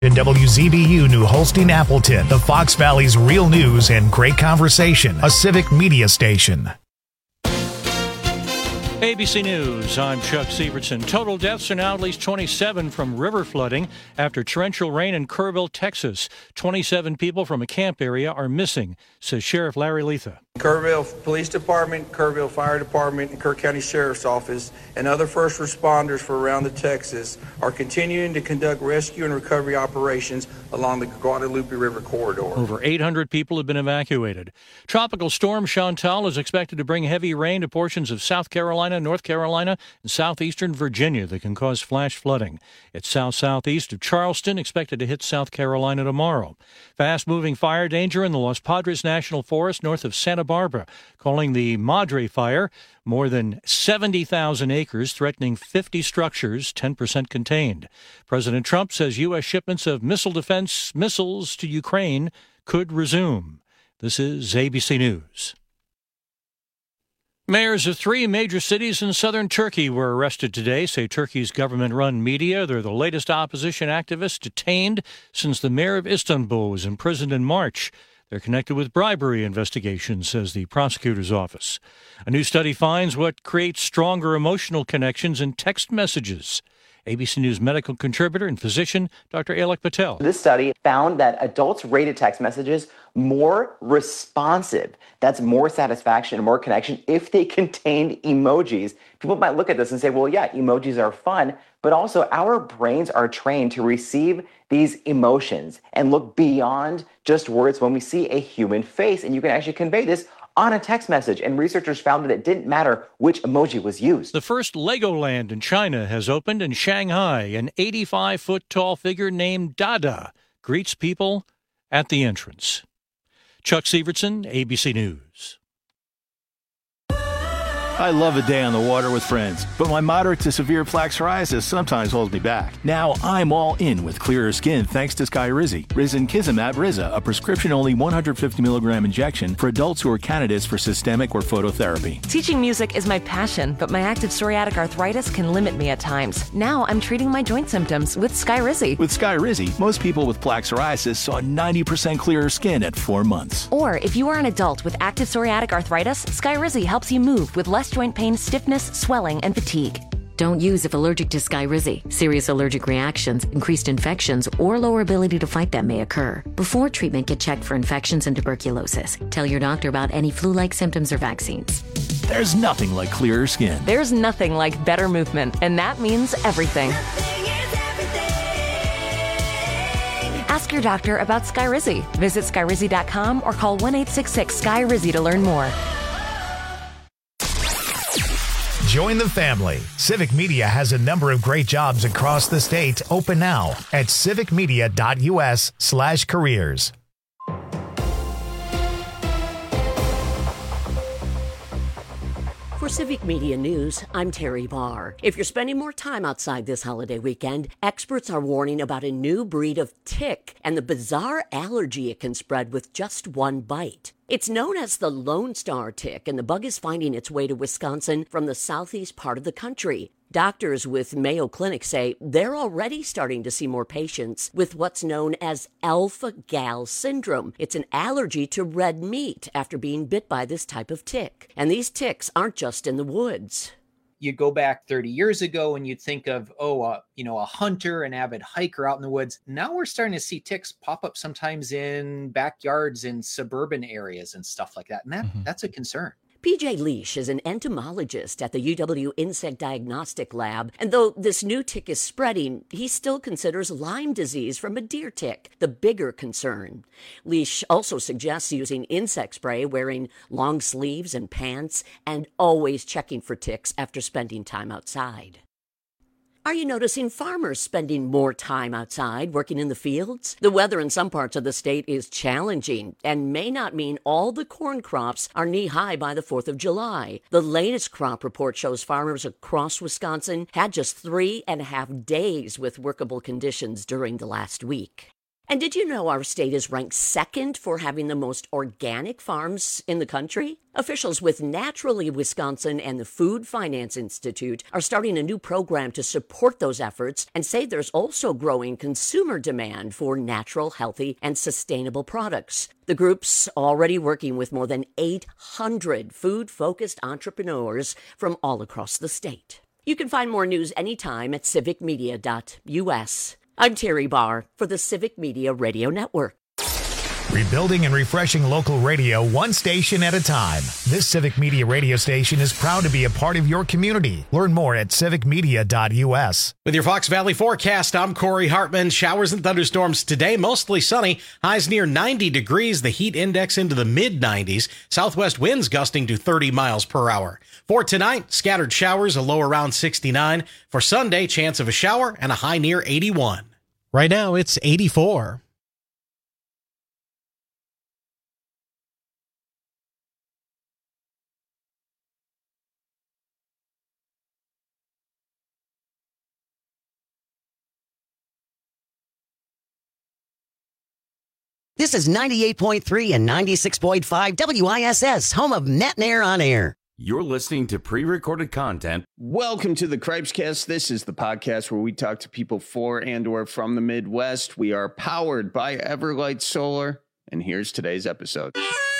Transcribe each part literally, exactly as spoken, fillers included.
In W Z B U New Holstein Appleton, the Fox Valley's real news and great conversation, a civic media station. A B C News, I'm Chuck Sievertson. Total deaths are now at least twenty-seven from river flooding after torrential rain in Kerrville, Texas. twenty-seven people from a camp area are missing, says Sheriff Larry Letha. Kerrville Police Department, Kerrville Fire Department, and Kerr County Sheriff's Office and other first responders for around the Texas are continuing to conduct rescue and recovery operations along the Guadalupe River corridor. Over eight hundred people have been evacuated. Tropical storm Chantal is expected to bring heavy rain to portions of South Carolina, North Carolina, and southeastern Virginia that can cause flash flooding. It's south-southeast of Charleston, expected to hit South Carolina tomorrow. Fast-moving fire danger in the Los Padres National Forest north of Santa Barbara, calling the Madre Fire. More than seventy thousand acres, threatening fifty structures, ten percent contained. President Trump says U S shipments of missile defense missiles to Ukraine could resume. This is A B C News. Mayors of three major cities in southern Turkey were arrested today, say Turkey's government-run media. They're the latest opposition activists detained since the mayor of Istanbul was imprisoned in March. They're connected with bribery investigations, says the prosecutor's office. A new study finds what creates stronger emotional connections in text messages. A B C News medical contributor and physician, Doctor Alok Patel. This study found that adults rated text messages more responsive. That's more satisfaction and more connection if they contained emojis. People might look at this and say, well, yeah, emojis are fun, but also our brains are trained to receive these emotions and look beyond just words when we see a human face. And you can actually convey this on a text message, and researchers found that it didn't matter which emoji was used. The first Legoland in China has opened in Shanghai. An eighty-five foot tall figure named Dada greets people at the entrance. Chuck Sievertson, A B C News. I love a day on the water with friends, but my moderate to severe plaque psoriasis sometimes holds me back. Now I'm all in with clearer skin thanks to Skyrizi. Risankizumab Riza, a prescription-only one hundred fifty milligram injection for adults who are candidates for systemic or phototherapy. Teaching music is my passion, but my active psoriatic arthritis can limit me at times. Now I'm treating my joint symptoms with Skyrizi. With Skyrizi, most people with plaque psoriasis saw ninety percent clearer skin at four months. Or if you are an adult with active psoriatic arthritis, Skyrizi helps you move with less joint pain, stiffness, swelling, and fatigue. Don't use if allergic to Skyrizi. Serious allergic reactions, increased infections, or lower ability to fight them may occur. Before treatment, get checked for infections and tuberculosis. Tell your doctor about any flu-like symptoms or vaccines. There's nothing like clearer skin. There's nothing like better movement, and that means everything. Ask your doctor about Skyrizi. Visit Skyrizi dot com or call one eight six six S K Y R I Z I to learn more. Join the family. Civic Media has a number of great jobs across the state. Open now at civicmedia.us slash careers. For Civic Media News, I'm Terry Barr. If you're spending more time outside this holiday weekend, experts are warning about a new breed of tick and the bizarre allergy it can spread with just one bite. It's known as the Lone Star tick, and the bug is finding its way to Wisconsin from the southeast part of the country. Doctors with Mayo Clinic say they're already starting to see more patients with what's known as alpha-gal syndrome. It's an allergy to red meat after being bit by this type of tick. And these ticks aren't just in the woods. You go back thirty years ago and you'd think of, oh, uh, you know, a hunter, an avid hiker out in the woods. Now we're starting to see ticks pop up sometimes in backyards in suburban areas and stuff like that. And that, mm-hmm. that's a concern. P J Leash is an entomologist at the U W Insect Diagnostic Lab, and though this new tick is spreading, he still considers Lyme disease from a deer tick the bigger concern. Leash also suggests using insect spray, wearing long sleeves and pants, and always checking for ticks after spending time outside. Are you noticing farmers spending more time outside working in the fields? The weather in some parts of the state is challenging and may not mean all the corn crops are knee-high by the fourth of July. The latest crop report shows farmers across Wisconsin had just three and a half days with workable conditions during the last week. And did you know our state is ranked second for having the most organic farms in the country? Officials with Naturally Wisconsin and the Food Finance Institute are starting a new program to support those efforts and say there's also growing consumer demand for natural, healthy, and sustainable products. The group's already working with more than eight hundred food-focused entrepreneurs from all across the state. You can find more news anytime at civic media dot U S. I'm Terry Barr for the Civic Media Radio Network. Rebuilding and refreshing local radio one station at a time. This Civic Media radio station is proud to be a part of your community. Learn more at civic media dot U S. With your Fox Valley forecast, I'm Corey Hartman. Showers and thunderstorms today, mostly sunny. Highs near ninety degrees, the heat index into the mid nineties. Southwest winds gusting to thirty miles per hour. For tonight, scattered showers, a low around sixty-nine. For Sunday, chance of a shower and a high near eighty-one. Right now, it's eighty-four. This is ninety-eight point three and ninety-six point five W I S S, home of Matt and Air on Air. You're listening to pre-recorded content. Welcome to the Cripescast. This is the podcast where we talk to people for and or from the Midwest. We are powered by Everlight Solar, and here's today's episode.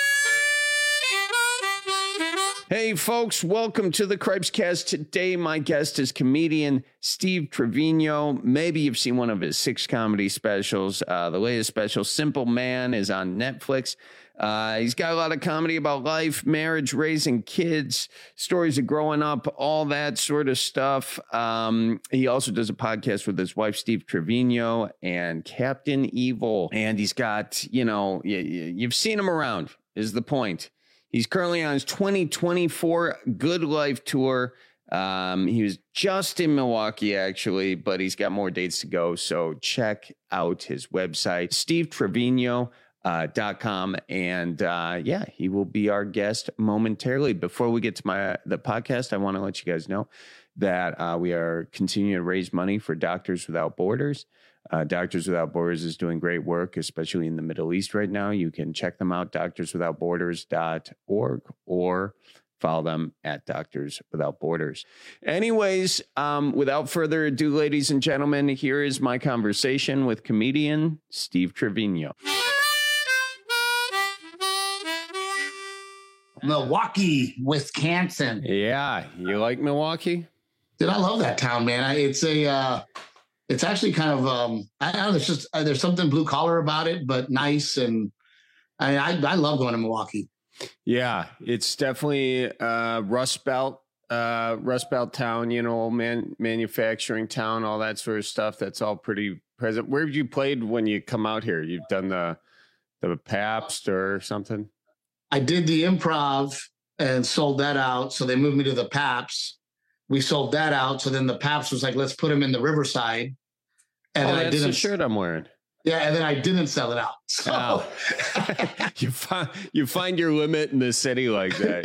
Hey, folks, welcome to the Cripescast. Today, my guest is comedian Steve Trevino. Maybe you've seen one of his six comedy specials. Uh, the latest special, Simple Man, is on Netflix. Uh, he's got a lot of comedy about life, marriage, raising kids, stories of growing up, all that sort of stuff. Um, he also does a podcast with his wife, Steve Trevino, and Captain Evil. And he's got, you know, you, you've seen him around, is the point. He's currently on his twenty twenty-four Good Life tour. Um, he was just in Milwaukee, actually, but he's got more dates to go. So check out his website, steve trevino dot com. And uh, yeah, he will be our guest momentarily. Before we get to my the podcast, I want to let you guys know that uh, we are continuing to raise money for Doctors Without Borders. Uh, Doctors Without Borders is doing great work, especially in the Middle East right now. You can check them out, doctors without borders dot org, or follow them at Doctors Without Borders. Anyways, um, without further ado, ladies and gentlemen, here is my conversation with comedian Steve Trevino. Milwaukee, Wisconsin. Yeah, you like Milwaukee? Dude, I love that town, man. I, it's a... Uh... It's actually kind of, um, I don't know, it's just, uh, there's something blue collar about it, but nice. And I, I, I love going to Milwaukee. Yeah, it's definitely uh, Rust Belt, uh, Rust Belt town, you know, man, manufacturing town, all that sort of stuff. That's all pretty present. Where have you played when you come out here? You've done the, the Pabst or something? I did the Improv and sold that out. So they moved me to the Pabst. We sold that out. So then the Pabst was like, let's put them in the Riverside. And oh, then that's I didn't, the shirt I'm wearing. Yeah, and then I didn't sell it out. So oh. you find you find your limit in the city like that.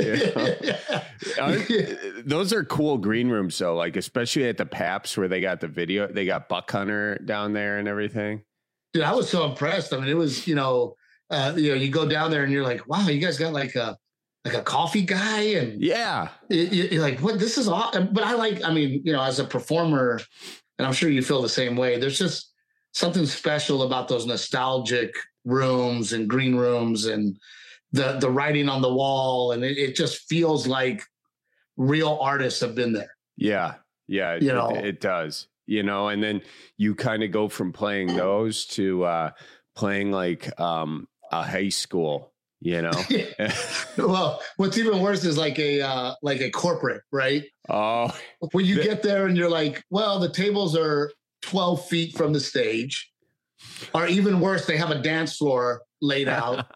You know? yeah. Those are cool green rooms, though. Like especially at the Pabst where they got the video, they got Buck Hunter down there and everything. Dude, I was so impressed. I mean, it was you know, uh, you know, you go down there and you're like, wow, you guys got like a like a coffee guy, and yeah, you're like, what? This is awesome. But I like, I mean, you know, as a performer. And I'm sure you feel the same way. There's just something special about those nostalgic rooms and green rooms and the the writing on the wall. And it, it just feels like real artists have been there. Yeah. Yeah. You it, know, it, it does, you know, and then you kind of go from playing those to uh, playing like um, a high school, you know. Well, what's even worse is like a uh, like a corporate, right? Oh, when you the, get there and you're like, well, the tables are twelve feet from the stage, or even worse, they have a dance floor laid out,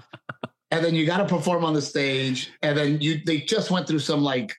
and then you got to perform on the stage, and then you they just went through some like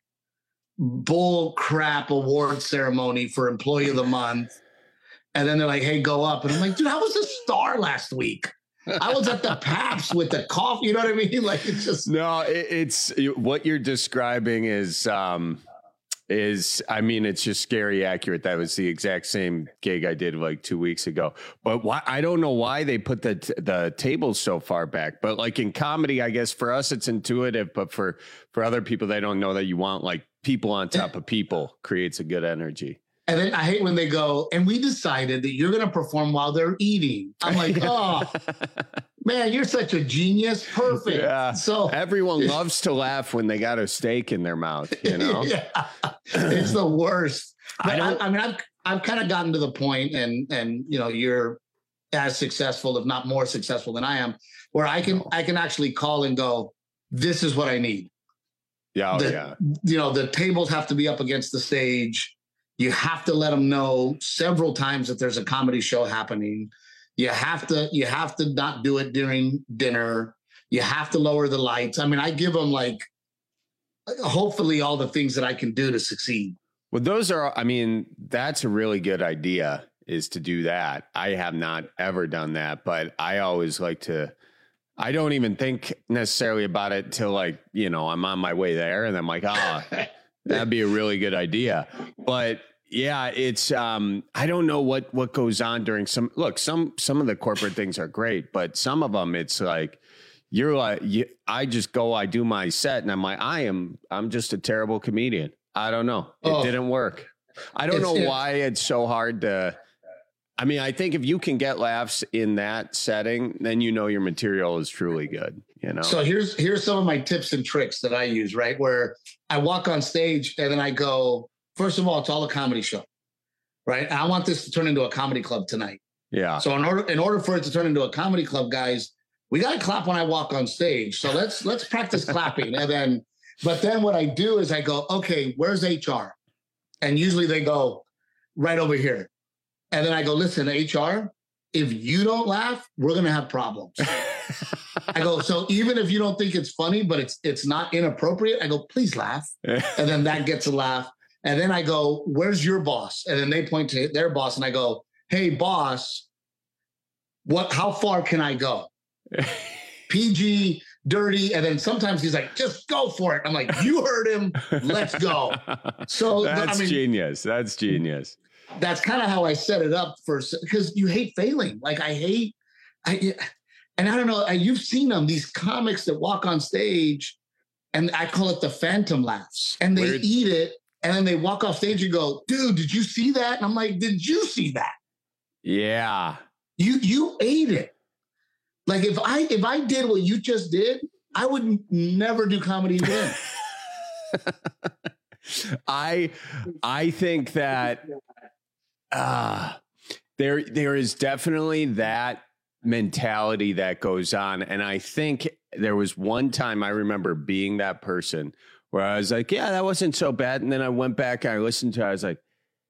bull crap award ceremony for Employee of the Month, and then they're like, hey, go up, and I'm like, dude, I was a star last week. I was at the Pabst with the coffee. You know what I mean? Like it's just no. It, it's what you're describing is um, is, I mean, it's just scary accurate. That was the exact same gig I did like two weeks ago. But why, I don't know why they put the the tables so far back. But like in comedy, I guess for us it's intuitive, but for for other people, they don't know that you want like people on top of people creates a good energy. And then I hate when they go, and we decided that you're going to perform while they're eating. I'm like, oh, man, you're such a genius. Perfect. Yeah. So everyone loves to laugh when they got a steak in their mouth, you know? Yeah. It's the worst. But I, don't, I, I mean, I've, I've kind of gotten to the point, and, and, you know, you're as successful, if not more successful than I am, where I can, I can actually call and go, this is what I need. Yeah. Oh, the, yeah. You know, the tables have to be up against the stage. You have to let them know several times that there's a comedy show happening. You have to, you have to not do it during dinner. You have to lower the lights. I mean, I give them like, hopefully all the things that I can do to succeed. Well, those are, I mean, that's a really good idea, is to do that. I have not ever done that, but I always like to, I don't even think necessarily about it till like, you know, I'm on my way there and I'm like, ah, oh, that'd be a really good idea. But yeah, it's, um, I don't know what, what goes on during some, look, some, some of the corporate things are great, but some of them it's like, you're like, you, I just go, I do my set and I'm like, I am, I'm just a terrible comedian. I don't know. It oh, didn't work. I don't know why it's so hard to, I mean, I think if you can get laughs in that setting, then you know your material is truly good, you know? So here's, here's some of my tips and tricks that I use, right? Where I walk on stage and then I go, first of all, it's all a comedy show, right? I want this to turn into a comedy club tonight. Yeah. So in order, in order for it to turn into a comedy club, guys, we got to clap when I walk on stage. So let's, let's practice clapping. And then, but then what I do is I go, okay, where's H R? And usually they go right over here. And then I go, listen, H R, if you don't laugh, we're going to have problems. I go, so even if you don't think it's funny, but it's it's not inappropriate, I go, please laugh. And then that gets a laugh. And then I go, where's your boss? And then they point to their boss and I go, hey, boss, what? How far can I go? P G, dirty. And then sometimes he's like, just go for it. I'm like, you heard him. Let's go. So that's I mean, genius. That's genius. That's kind of how I set it up for, because you hate failing. Like I hate, I, and I don't know, you've seen them, these comics that walk on stage and I call it the phantom laughs, and they Weird. eat it. And then they walk off stage and go, dude, did you see that? And I'm like, did you see that? Yeah. You, you ate it. Like if I, if I did what you just did, I would never do comedy again. I, I think that, Uh, there, there is definitely that mentality that goes on. And I think there was one time I remember being that person where I was like, yeah, that wasn't so bad. And then I went back and I listened to it. I was like,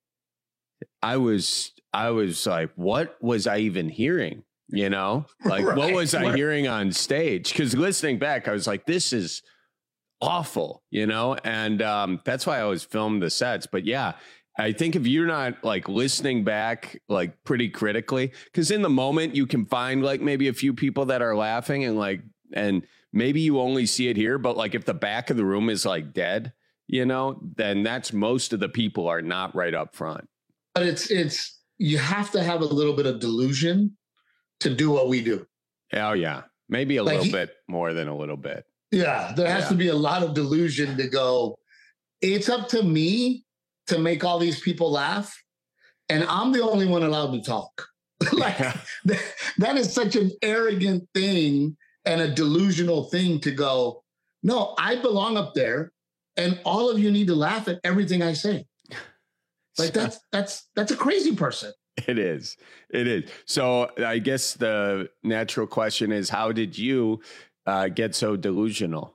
I was, I was like, what was I even hearing? You know, like, right. what was I hearing on stage? Because listening back, I was like, this is awful, you know? And um, that's why I always filmed the sets. But yeah, I think if you're not like listening back, like pretty critically, because in the moment you can find like maybe a few people that are laughing and like, and maybe you only see it here, but like if the back of the room is like dead, you know, then that's most of the people are not right up front. But it's, it's, you have to have a little bit of delusion to do what we do. Oh yeah. Maybe a like little he, bit more than a little bit. Yeah. There has yeah. to be a lot of delusion to go, it's up to me to make all these people laugh, and I'm the only one allowed to talk. Like yeah. that, that is such an arrogant thing and a delusional thing to go, no, I belong up there and all of you need to laugh at everything I say. Like that's, that's, that's a crazy person. It is. It is. So I guess the natural question is, how did you uh, get so delusional?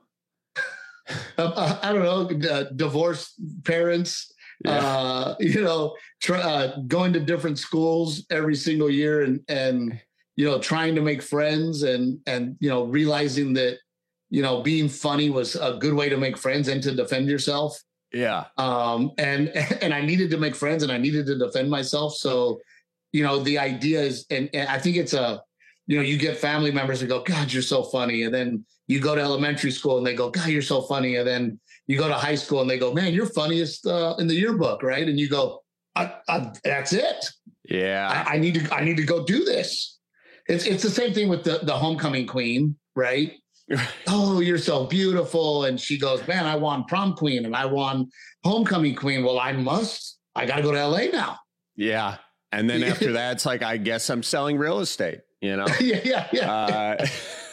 uh, I don't know, uh, divorced parents, Yeah. Uh, you know, try, uh, going to different schools every single year and, and, you know, trying to make friends and, and, you know, realizing that, you know, being funny was a good way to make friends and to defend yourself. Yeah. Um, and, and I needed to make friends and I needed to defend myself. So, you know, the idea is, and, and I think it's a, you know, you get family members that go, God, you're so funny. And then you go to elementary school and they go, God, you're so funny. And then, you go to high school and they go, man, you're funniest uh, in the yearbook, right? And you go, I, I, that's it. Yeah, I, I need to I need to go do this. It's it's the same thing with the the homecoming queen, right? Oh, you're so beautiful, and she goes, man, I won prom queen and I won homecoming queen. Well, I must. I got to go to L A now. Yeah, and then after that, it's like, I guess I'm selling real estate. You know? yeah, yeah, yeah. Uh,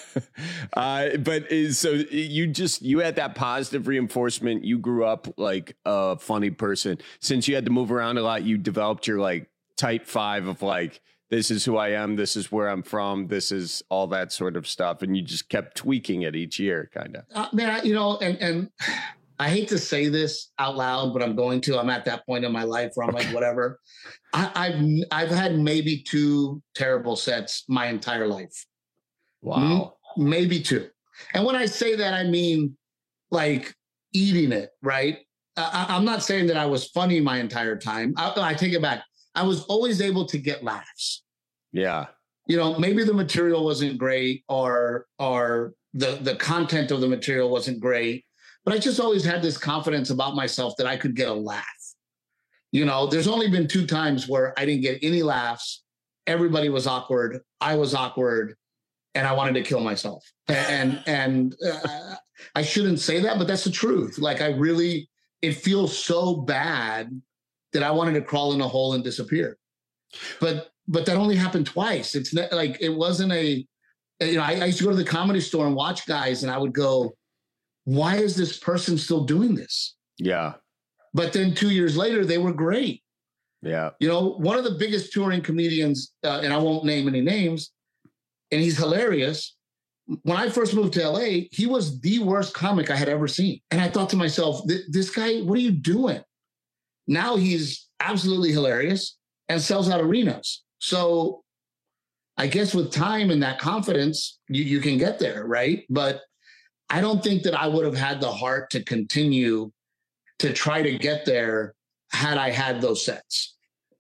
uh, but is, so you just, you had that positive reinforcement. You grew up like a funny person. Since you had to move around a lot, you developed your like type five of like, this is who I am. This is where I'm from. This is all that sort of stuff. And you just kept tweaking it each year, kind of. Uh, man, I, you know, and, and I hate to say this out loud, but I'm going to. I'm at that point in my life where I'm okay. like, whatever. I, I've I've had maybe two terrible sets my entire life. Wow. Maybe two. And when I say that, I mean like eating it, right? I, I'm not saying that I was funny my entire time. I, I take it back. I was always able to get laughs. Yeah. You know, maybe the material wasn't great or or the, the content of the material wasn't great, but I just always had this confidence about myself that I could get a laugh. You know, there's only been two times where I didn't get any laughs. Everybody was awkward. I was awkward. And I wanted to kill myself. And and uh, I shouldn't say that, but that's the truth. Like I really, it feels so bad that I wanted to crawl in a hole and disappear. But but that only happened twice. It's not, like it wasn't a, you know, I, I used to go to the Comedy Store and watch guys, and I would go, why is this person still doing this? Yeah. But then two years later, they were great. Yeah. You know, one of the biggest touring comedians, uh, and I won't name any names, and he's hilarious. When I first moved to L A, he was the worst comic I had ever seen. And I thought to myself, this guy, what are you doing? Now he's absolutely hilarious and sells out arenas. So I guess with time and that confidence, you, you can get there, right? But I don't think that I would have had the heart to continue to try to get there had I had those sets.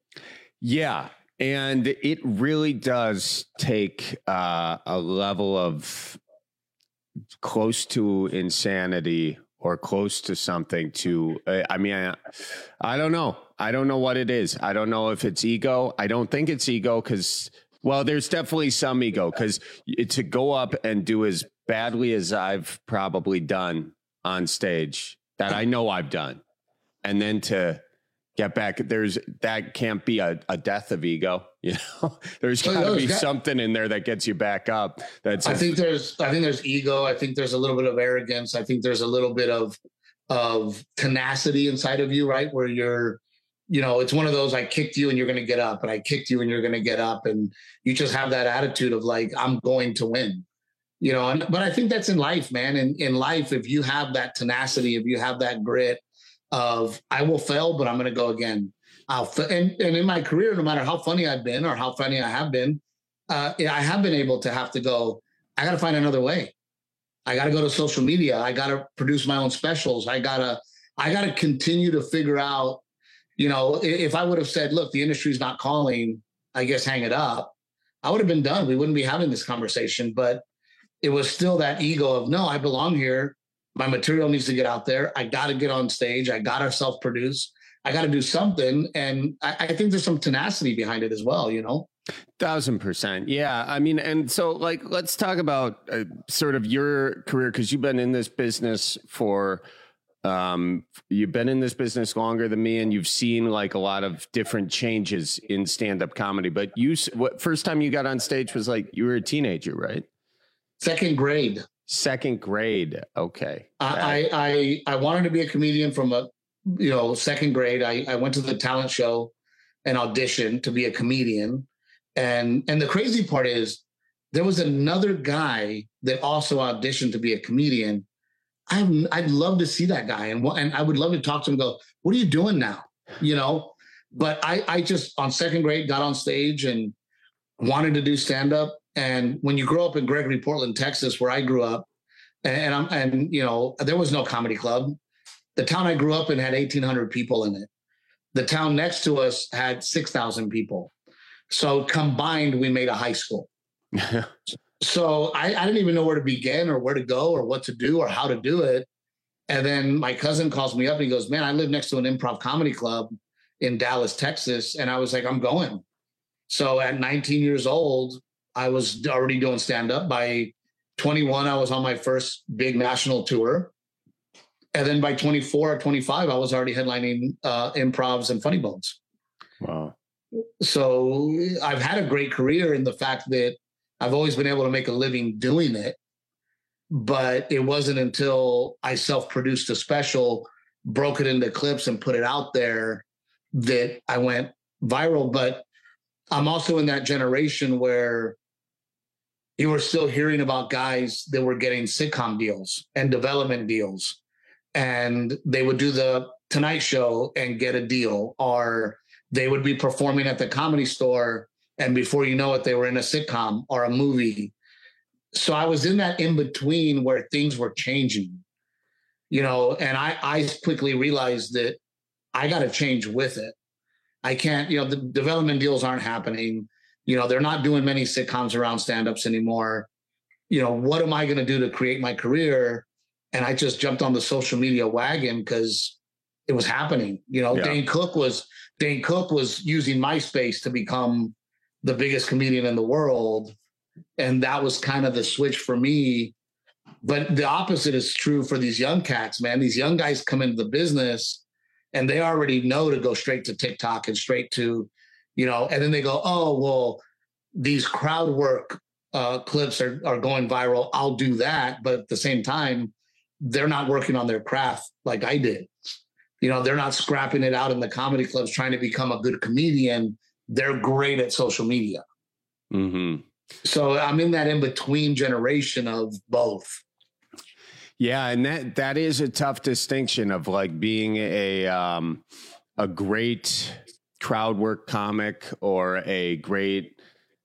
Yeah. And it really does take uh, a level of close to insanity or close to something to, uh, I mean, I, I don't know. I don't know what it is. I don't know if it's ego. I don't think it's ego because, well, there's definitely some ego because to go up and do as badly as I've probably done on stage that I know I've done, and then to get back, there's that can't be a, a death of ego, you know. There's got to no, be got, something in there that gets you back up. That's I a, think there's I think there's ego. I think there's a little bit of arrogance. I think there's a little bit of of tenacity inside of you, right? Where you're, you know, it's one of those, I kicked you and you're going to get up, and I kicked you and you're going to get up, and you just have that attitude of like, I'm going to win, you know. And but I think that's in life, man. In in life, if you have that tenacity, if you have that grit of I will fail, but I'm going to go again. I'll fa- and, and in my career, no matter how funny I've been or how funny I have been, uh, I have been able to have to go, I got to find another way. I got to go to social media. I got to produce my own specials. I got to, I got to continue to figure out, you know, if I would have said, look, the industry's not calling, I guess hang it up, I would have been done. We wouldn't be having this conversation, but it was still that ego of, no, I belong here. My material needs to get out there. I got to get on stage. I got to self-produce. I got to do something. And I, I think there's some tenacity behind it as well, you know? Thousand percent. Yeah. I mean, and so like, let's talk about uh, sort of your career, because you've been in this business for, um, you've been in this business longer than me, and you've seen like a lot of different changes in stand-up comedy. But you, what first time you got on stage was like, you were a teenager, right? Second grade. Second grade. Okay. I, I, I wanted to be a comedian from a, you know, second grade. I, I went to the talent show and auditioned to be a comedian. And, and the crazy part is there was another guy that also auditioned to be a comedian. I'd, I'd love to see that guy. And, and I would love to talk to him and go, what are you doing now? You know, but I, I just on second grade got on stage and wanted to do stand-up. And when you grow up in Gregory, Portland, Texas, where I grew up, and I'm, and you know, there was no comedy club. The town I grew up in had eighteen hundred people in it. The town next to us had six thousand people. So combined, we made a high school. So I, I didn't even know where to begin or where to go or what to do or how to do it. And then my cousin calls me up and he goes, man, I live next to an improv comedy club in Dallas, Texas. And I was like, I'm going. So at nineteen years old, I was already doing stand-up. By twenty-one, I was on my first big national tour. And then by twenty-four or twenty-five, I was already headlining uh, improvs and Funny Bones. Wow. So I've had a great career in the fact that I've always been able to make a living doing it. But it wasn't until I self-produced a special, broke it into clips and put it out there that I went viral. But I'm also in that generation where you were still hearing about guys that were getting sitcom deals and development deals, and they would do the Tonight Show and get a deal, or they would be performing at the Comedy Store, and before you know it, they were in a sitcom or a movie. So I was in that in between where things were changing, you know, and I, I quickly realized that I got to change with it. I can't, you know, the development deals aren't happening. You know, they're not doing many sitcoms around stand-ups anymore. You know, what am I going to do to create my career? And I just jumped on the social media wagon because it was happening. You know, yeah. Dane Cook was Dane Cook was using MySpace to become the biggest comedian in the world. And that was kind of the switch for me. But the opposite is true for these young cats, man. These young guys come into the business and they already know to go straight to TikTok and straight to, you know, and then they go, oh, well, these crowd work uh, clips are, are going viral. I'll do that. But at the same time, they're not working on their craft like I did. You know, they're not scrapping it out in the comedy clubs trying to become a good comedian. They're great at social media. Mm-hmm. So I'm in that in-between generation of both. Yeah, and that that is a tough distinction of like being a um, a great crowd work comic or a great.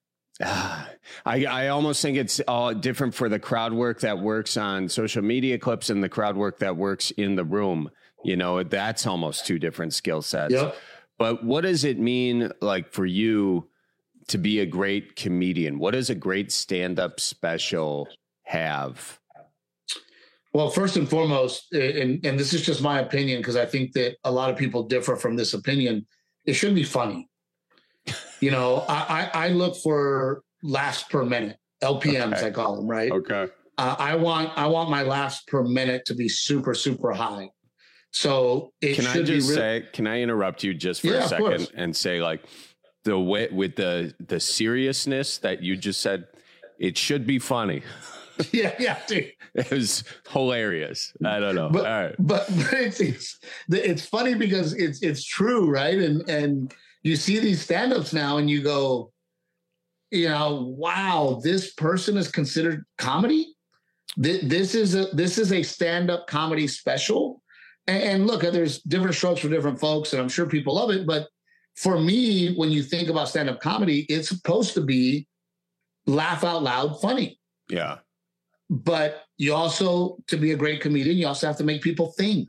Uh, I I almost think it's all different for the crowd work that works on social media clips and the crowd work that works in the room. You know, that's almost two different skill sets. Yep. But what does it mean, like, for you to be a great comedian? What does a great stand-up special have? Well, first and foremost, and, and this is just my opinion, because I think that a lot of people differ from this opinion, it should be funny. You know, I, I, I look for laughs per minute, L P Ms, okay. I call them, right? Okay. Uh, I want I want my laughs per minute to be super, super high. So it can should I just be re- say, can I interrupt you just for yeah, a second and say, like, the way with the the seriousness that you just said, it should be funny. Yeah, yeah, dude. It was hilarious. I don't know. But, All right. but, but it's, it's it's funny because it's it's true, right? And and you see these stand-ups now and you go, you know, wow, this person is considered comedy. This, this is a this is a stand-up comedy special. And, and look, there's different strokes for different folks, and I'm sure people love it. But for me, when you think about stand-up comedy, it's supposed to be laugh out loud funny. Yeah. But you also, to be a great comedian, you also have to make people think.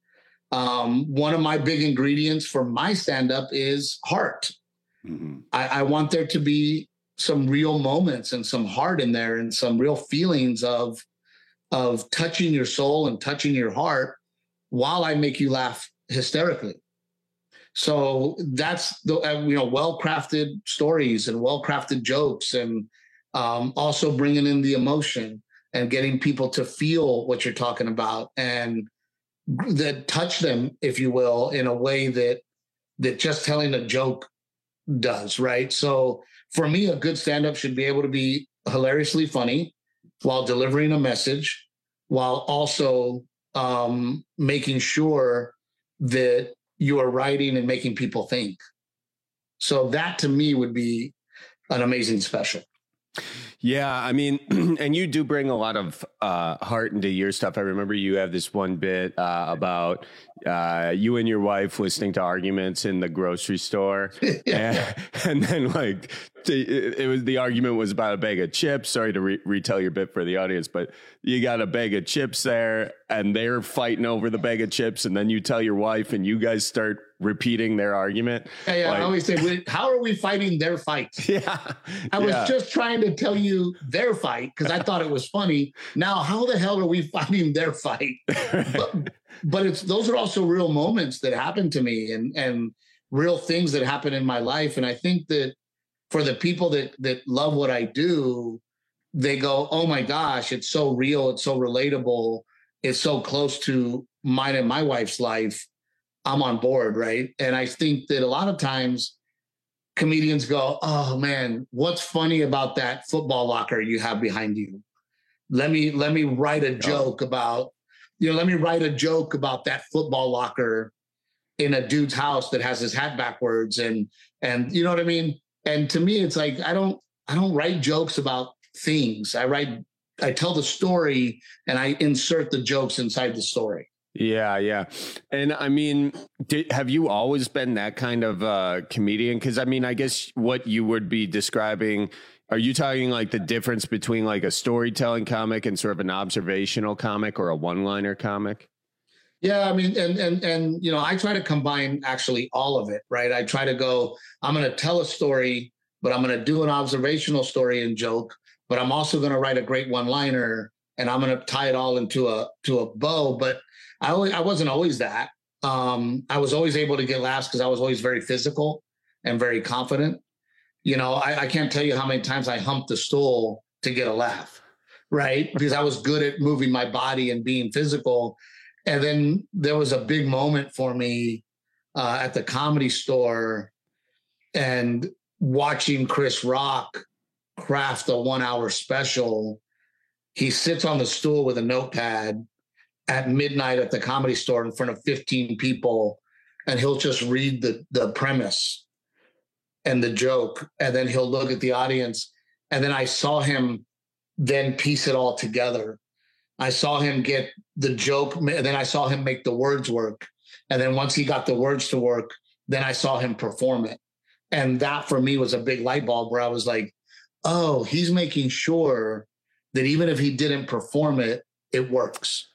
Um, one of my big ingredients for my stand-up is heart. Mm-hmm. I, I want there to be some real moments and some heart in there and some real feelings of, of touching your soul and touching your heart while I make you laugh hysterically. So that's the, you know, well-crafted stories and well-crafted jokes, and um, also bringing in the emotion and getting people to feel what you're talking about and that touch them, if you will, in a way that that just telling a joke does, right? So for me, a good stand-up should be able to be hilariously funny while delivering a message, while also um, making sure that you are writing and making people think. So that to me would be an amazing special. Yeah, I mean, and you do bring a lot of uh, heart into your stuff. I remember you have this one bit uh, about uh, you and your wife listening to arguments in the grocery store. Yeah. and, and then like it, it was the argument was about a bag of chips. Sorry to re- retell your bit for the audience, but you got a bag of chips there and they're fighting over the bag of chips. And then you tell your wife and you guys start repeating their argument. Yeah, yeah, like, I always say, how are we fighting their fights? Yeah. I was yeah. just trying to tell you their fight because I thought it was funny. Now, how the hell are we fighting their fight? but, but it's those are also real moments that happen to me and and real things that happen in my life. And I think that for the people that that love what I do, they go, oh my gosh, it's so real, it's so relatable, it's so close to mine and my wife's life. I'm on board, right? And I think that a lot of times comedians go, oh man, what's funny about that football locker you have behind you? Let me let me write a joke about, you know, let me write a joke about that football locker in a dude's house that has his hat backwards. And and you know what I mean? And to me, it's like I don't I don't write jokes about things. I write I tell the story and I insert the jokes inside the story. Yeah, yeah. And I mean, did, have you always been that kind of uh, comedian? Because I mean, I guess what you would be describing, are you talking like the difference between like a storytelling comic and sort of an observational comic or a one-liner comic? Yeah, I mean, and and and you know, I try to combine actually all of it, right? I try to go, I'm going to tell a story, but I'm going to do an observational story and joke, but I'm also going to write a great one-liner, and I'm going to tie it all into a to a bow. But I always, I wasn't always that. Um, I was always able to get laughs because I was always very physical and very confident. You know, I, I can't tell you how many times I humped the stool to get a laugh, right? Because I was good at moving my body and being physical. And then there was a big moment for me uh, at the Comedy Store and watching Chris Rock craft a one-hour special. He sits on the stool with a notepad at midnight at the Comedy Store in front of fifteen people, and he'll just read the, the premise and the joke, and then he'll look at the audience. And then I saw him then piece it all together. I saw him get the joke, and then I saw him make the words work. And then once he got the words to work, then I saw him perform it. And that for me was a big light bulb where I was like, oh, he's making sure that even if he didn't perform it, it works.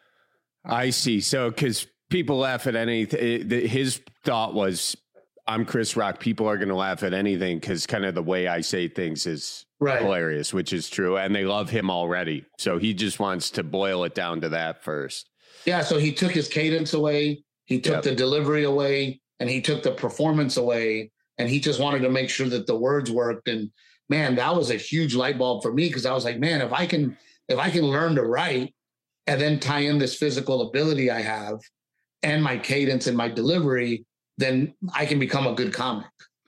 I see. So, because people laugh at anything, his thought was, I'm Chris Rock. People are going to laugh at anything because kind of the way I say things is right. hilarious, which is true. And they love him already. So he just wants to boil it down to that first. Yeah. So he took his cadence away. He took yep. the delivery away, and he took the performance away. And he just wanted to make sure that the words worked. And man, that was a huge light bulb for me because I was like, man, if I can, if I can learn to write, and then tie in this physical ability I have and my cadence and my delivery, then I can become a good comic.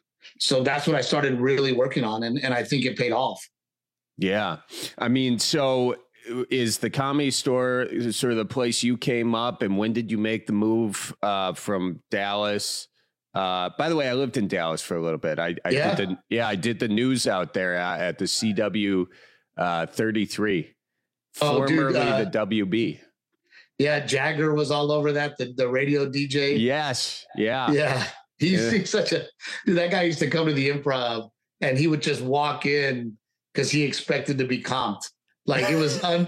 So that's what I started really working on. And, and I think it paid off. Yeah. I mean, so is the Comedy Store sort of the place you came up, and when did you make the move uh, from Dallas? Uh, by the way, I lived in Dallas for a little bit. I, I yeah. did the, yeah, I did the news out there uh, at the C W uh, thirty-three. Formerly oh, dude, uh, the W B. Yeah, Jagger was all over that, the, the radio D J. Yes, yeah. Yeah, he's, yeah. he's such a... Dude, that guy used to come to the Improv, and he would just walk in because he expected to be comped. Like, it was un-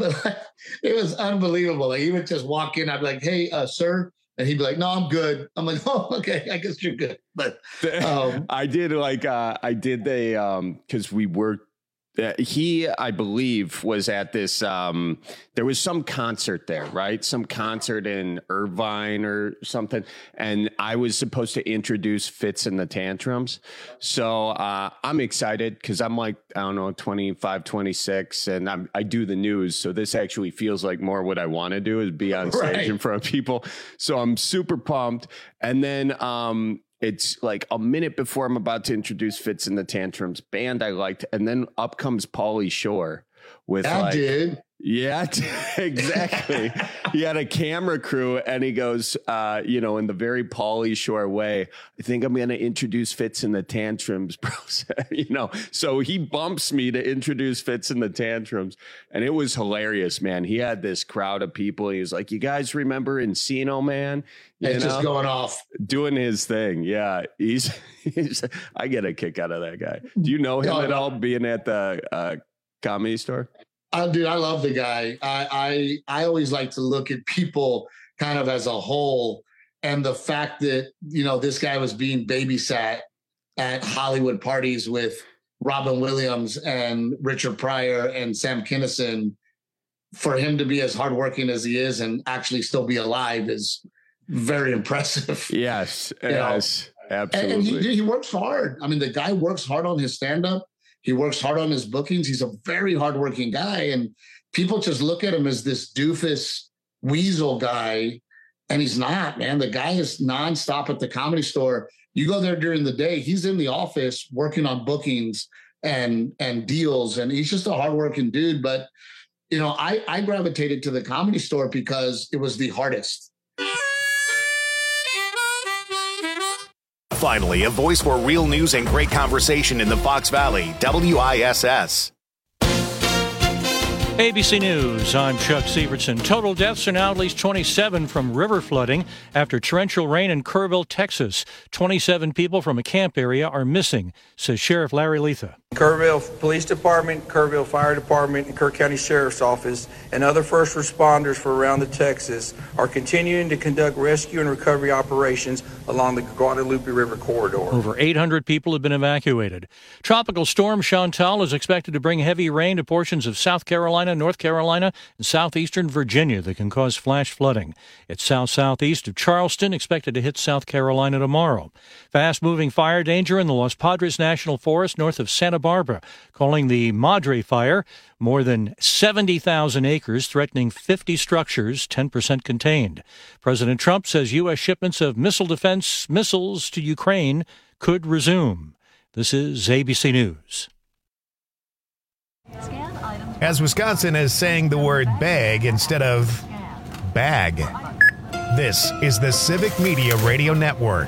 it was unbelievable. Like, he would just walk in, I'd be like, hey, uh, sir, and he'd be like, no, I'm good. I'm like, oh, okay, I guess you're good. But um, I did like, uh, I did the, um, because we worked, Uh, he, I believe, was at this, um, there was some concert there, right? Some concert in Irvine or something. And I was supposed to introduce Fitz and the Tantrums. So uh, I'm excited because I'm like, I don't know, twenty-five, twenty-six, and I'm, I do the news. So this actually feels like more what I want to do is be on stage right. in front of people. So I'm super pumped. And then, um, it's like a minute before I'm about to introduce Fitz and the Tantrums, band I liked. And then up comes Pauly Shore with I like, did. Yeah, exactly. He had a camera crew, and he goes, uh, you know, in the very Pauly Shore way, I think I'm going to introduce Fitz and the Tantrums, bro. You know, so he bumps me to introduce Fitz and the Tantrums, and it was hilarious, man. He had this crowd of people. He was like, you guys remember Encino Man? You it's know? just going off. Doing his thing. Yeah. He's, he's, I get a kick out of that guy. Do you know him oh, at no. all, being at the uh, Comedy Store? Uh, dude, I love the guy. I, I I always like to look at people kind of as a whole. and the fact that, you know, this guy was being babysat at Hollywood parties with Robin Williams and Richard Pryor and Sam Kinison, for him to be as hardworking as he is and actually still be alive is very impressive. Yes, You know? yes, absolutely. And he, he works hard. I mean, the guy works hard on his stand-up. He works hard on his bookings. He's a very hardworking guy. And people just look at him as this doofus weasel guy. And he's not, man. The guy is nonstop at the Comedy Store. You go there during the day, he's in the office working on bookings and, and deals. And he's just a hardworking dude. But, you know, I, I gravitated to the Comedy Store because it was the hardest. Finally, a voice for real news and great conversation in the Fox Valley, W I S S. A B C News, I'm Chuck Sievertson. Total deaths are now at least twenty-seven from river flooding after torrential rain in Kerrville, Texas. twenty-seven people from a camp area are missing, says Sheriff Larry Letha. Kerrville Police Department, Kerrville Fire Department, and Kirk County Sheriff's Office, and other first responders from around the Texas are continuing to conduct rescue and recovery operations along the Guadalupe River corridor. Over eight hundred people have been evacuated. Tropical storm Chantal is expected to bring heavy rain to portions of South Carolina, North Carolina, and southeastern Virginia that can cause flash flooding. It's south-southeast of Charleston, expected to hit South Carolina tomorrow. Fast-moving fire danger in the Los Padres National Forest north of Santa Barbara, calling the Madre Fire. More than seventy thousand acres, threatening fifty structures, ten percent contained. President Trump says U S shipments of missile defense missiles to Ukraine could resume. This is A B C News. As Wisconsin is saying the word bag instead of bag. This is the Civic Media Radio Network.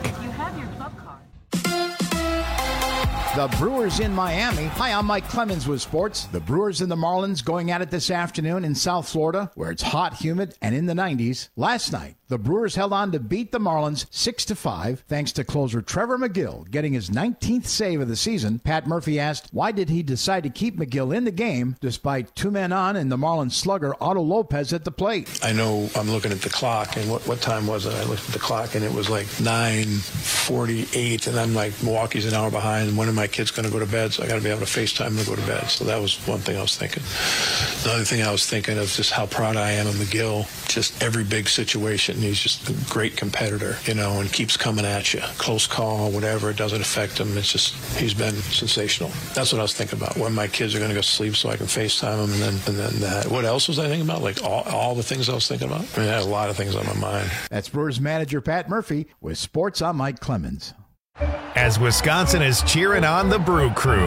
The Brewers in Miami. Hi, I'm Mike Clemens with sports. The Brewers and the Marlins going at it this afternoon in South Florida, where it's hot, humid, and in the nineties. Last night, the Brewers held on to beat the Marlins six to five, thanks to closer Trevor McGill getting his nineteenth save of the season. Pat Murphy asked, why did he decide to keep McGill in the game despite two men on and the Marlins slugger Otto Lopez at the plate? I know I'm looking at the clock, and what, what time was it? I looked at the clock, and it was like nine forty-eight, and I'm like, Milwaukee's an hour behind, and when am I kids going to go to bed, so I got to be able to FaceTime them to go to bed. So that was one thing I was thinking. The other thing I was thinking of just how proud I am of McGill. Just every big situation, he's just a great competitor, you know, and keeps coming at you. Close call, whatever, it doesn't affect him. It's just, he's been sensational. That's what I was thinking about, when my kids are going to go to sleep so I can FaceTime them, and then and then that. What else was I thinking about? Like all, all the things I was thinking about? I mean, I had a lot of things on my mind. That's Brewers manager Pat Murphy with sports. I'm Mike Clemens. As Wisconsin is cheering on the Brew Crew.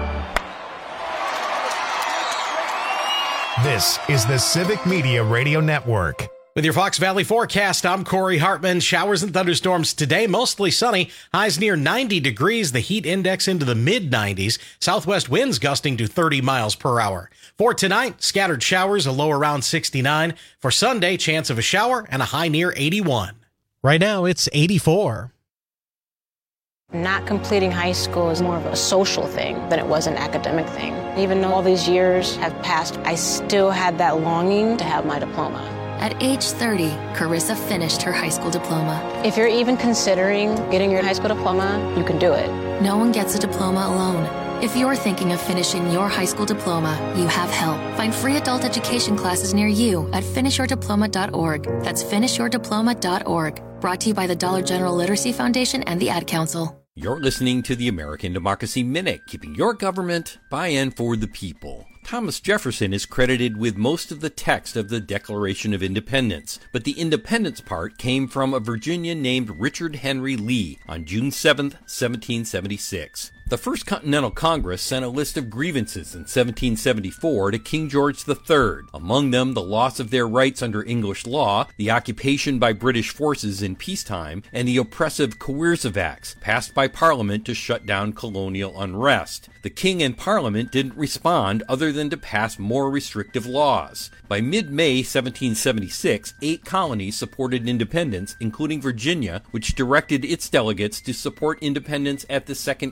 This is the Civic Media Radio Network. With your Fox Valley forecast, I'm Corey Hartman. Showers and thunderstorms today, mostly sunny. Highs near ninety degrees, the heat index into the mid nineties. Southwest winds gusting to thirty miles per hour. For tonight, scattered showers, a low around sixty-nine. For Sunday, chance of a shower and a high near eighty-one. Right now, it's eighty-four. Not completing high school is more of a social thing than it was an academic thing. Even though all these years have passed, I still had that longing to have my diploma. At age thirty, Carissa finished her high school diploma. If you're even considering getting your high school diploma, you can do it. No one gets a diploma alone. If you're thinking of finishing your high school diploma, you have help. Find free adult education classes near you at finish your diploma dot org. That's finish your diploma dot org. Brought to you by the Dollar General Literacy Foundation and the Ad Council. You're listening to the American Democracy Minute, keeping your government by and for the people. Thomas Jefferson is credited with most of the text of the Declaration of Independence, but the independence part came from a Virginian named Richard Henry Lee on June seventh, seventeen seventy-six. The First Continental Congress sent a list of grievances in seventeen seventy-four to King George the Third, among them the loss of their rights under English law, the occupation by British forces in peacetime, and the oppressive coercive acts passed by Parliament to shut down colonial unrest. The King and Parliament didn't respond other than to pass more restrictive laws. By mid-May seventeen seventy-six, eight colonies supported independence, including Virginia, which directed its delegates to support independence at the Second Continental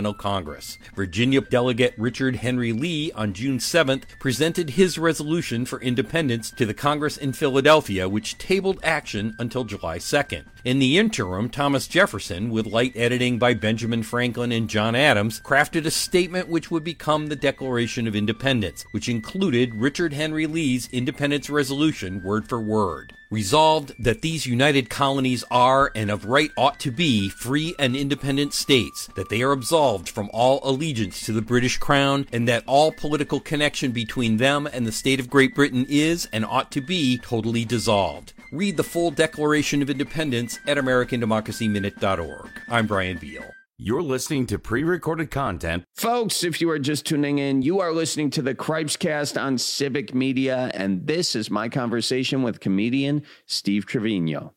Continental Congress. Virginia Delegate Richard Henry Lee on June seventh presented his resolution for independence to the Congress in Philadelphia, which tabled action until July second. In the interim, Thomas Jefferson, with light editing by Benjamin Franklin and John Adams, crafted a statement which would become the Declaration of Independence, which included Richard Henry Lee's Independence Resolution word for word. Resolved that these united colonies are, and of right ought to be, free and independent states, that they are absolved from all allegiance to the British Crown, and that all political connection between them and the state of Great Britain is, and ought to be, totally dissolved. Read the full Declaration of Independence at American Democracy Minute dot org. I'm Brian Beal. You're listening to pre-recorded content. Folks, if you are just tuning in, you are listening to the Cripescast on Civic Media, and this is my conversation with comedian Steve Trevino.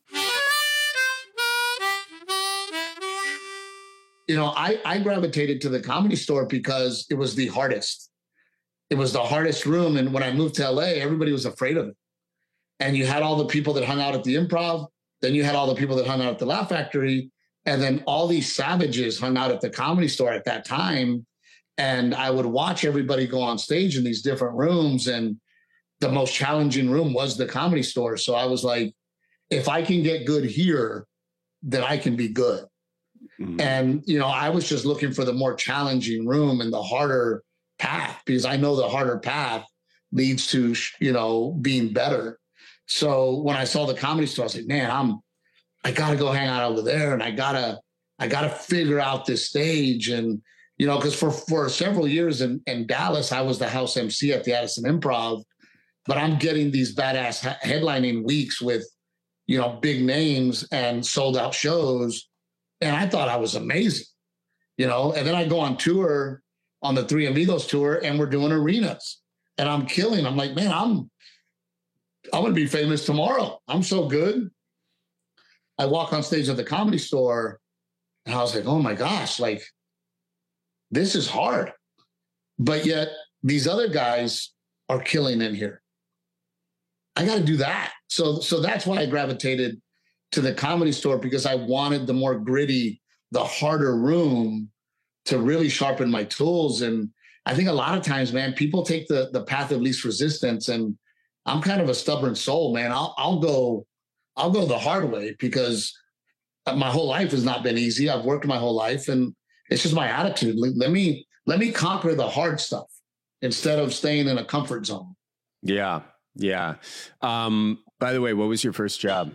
You know, I, I gravitated to the Comedy Store because it was the hardest. It was the hardest room, and when I moved to L A, everybody was afraid of it. And you had all the people that hung out at the Improv, then you had all the people that hung out at the Laugh Factory, and then all these savages hung out at the Comedy Store at that time. And I would watch everybody go on stage in these different rooms. And the most challenging room was the Comedy Store. So I was like, if I can get good here, then I can be good. Mm-hmm. And, you know, I was just looking for the more challenging room and the harder path, because I know the harder path leads to, you know, being better. So when I saw the Comedy Store, I was like, man, I'm, I got to go hang out over there, and I gotta, I gotta figure out this stage. And, you know, because for, for several years in, in Dallas, I was the house M C at the Addison Improv, but I'm getting these badass ha- headlining weeks with, you know, big names and sold out shows. And I thought I was amazing, you know, and then I go on tour on the Three Amigos tour, and we're doing arenas, and I'm killing. I'm like, man, I'm, I'm going to be famous tomorrow. I'm so good. I walk on stage at the Comedy Store, and I was like, oh my gosh, like, this is hard. But yet these other guys are killing in here. I got to do that. So, so that's why I gravitated to the Comedy Store, because I wanted the more gritty, the harder room to really sharpen my tools. And I think a lot of times, man, people take the, the path of least resistance, and I'm kind of a stubborn soul, man. I'll, I'll go, I'll go the hard way, because my whole life has not been easy. I've worked my whole life, and it's just my attitude. Let me, let me conquer the hard stuff instead of staying in a comfort zone. Yeah. Yeah. Um, by the way, what was your first job?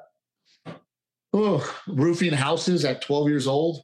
Oh, roofing houses at twelve years old.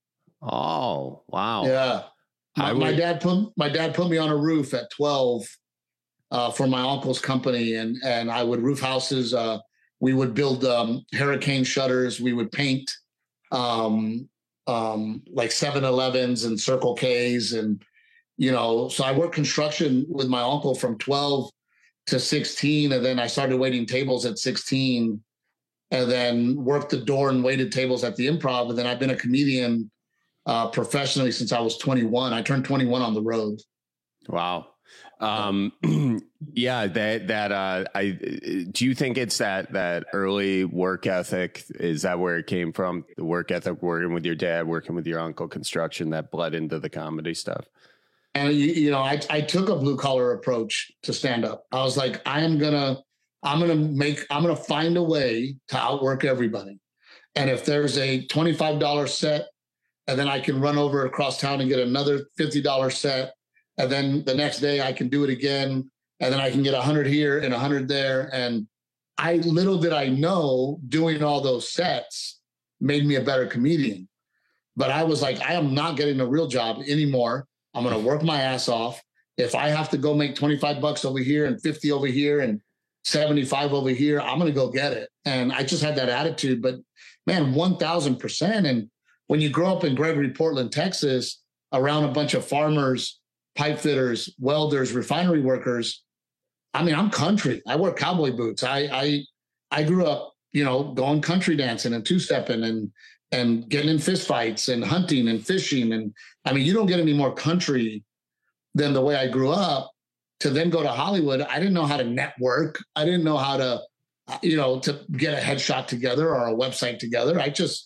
Oh, wow. Yeah. My, would... my dad put, my dad put me on a roof at twelve uh, for my uncle's company. And, and I would roof houses. Uh, we would build um, hurricane shutters. We would paint um, um, like seven elevens and Circle K's. And, you know, so I worked construction with my uncle from twelve to sixteen. And then I started waiting tables at sixteen, and then worked the door and waited tables at the Improv. And then I've been a comedian uh, professionally since I was twenty-one. I turned twenty-one on the road. Wow. Um, yeah, that, that, uh, I, do you think it's that, that early work ethic? Is that where it came from? The work ethic, working with your dad, working with your uncle, construction, that bled into the comedy stuff? And, you, you know, I, I took a blue collar approach to stand up. I was like, I am going to, I'm going to make, I'm going to find a way to outwork everybody. And if there's a twenty-five dollars set, and then I can run over across town and get another fifty dollars set, and then the next day I can do it again, and then I can get a hundred here and a hundred there. And I, little did I know, doing all those sets made me a better comedian. But I was like, I am not getting a real job anymore. I'm going to work my ass off. If I have to go make twenty-five bucks over here and fifty over here and seventy-five over here, I'm going to go get it. And I just had that attitude. But man, one thousand percent. And when you grow up in Gregory, Portland, Texas, around a bunch of farmers, pipe fitters, welders, refinery workers, I mean, I'm country. I wear cowboy boots. I I I grew up, you know, going country dancing and two-stepping and and getting in fist fights and hunting and fishing. And I mean, you don't get any more country than the way I grew up. To then go to Hollywood, I didn't know how to network. I didn't know how to, you know, to get a headshot together or a website together. I just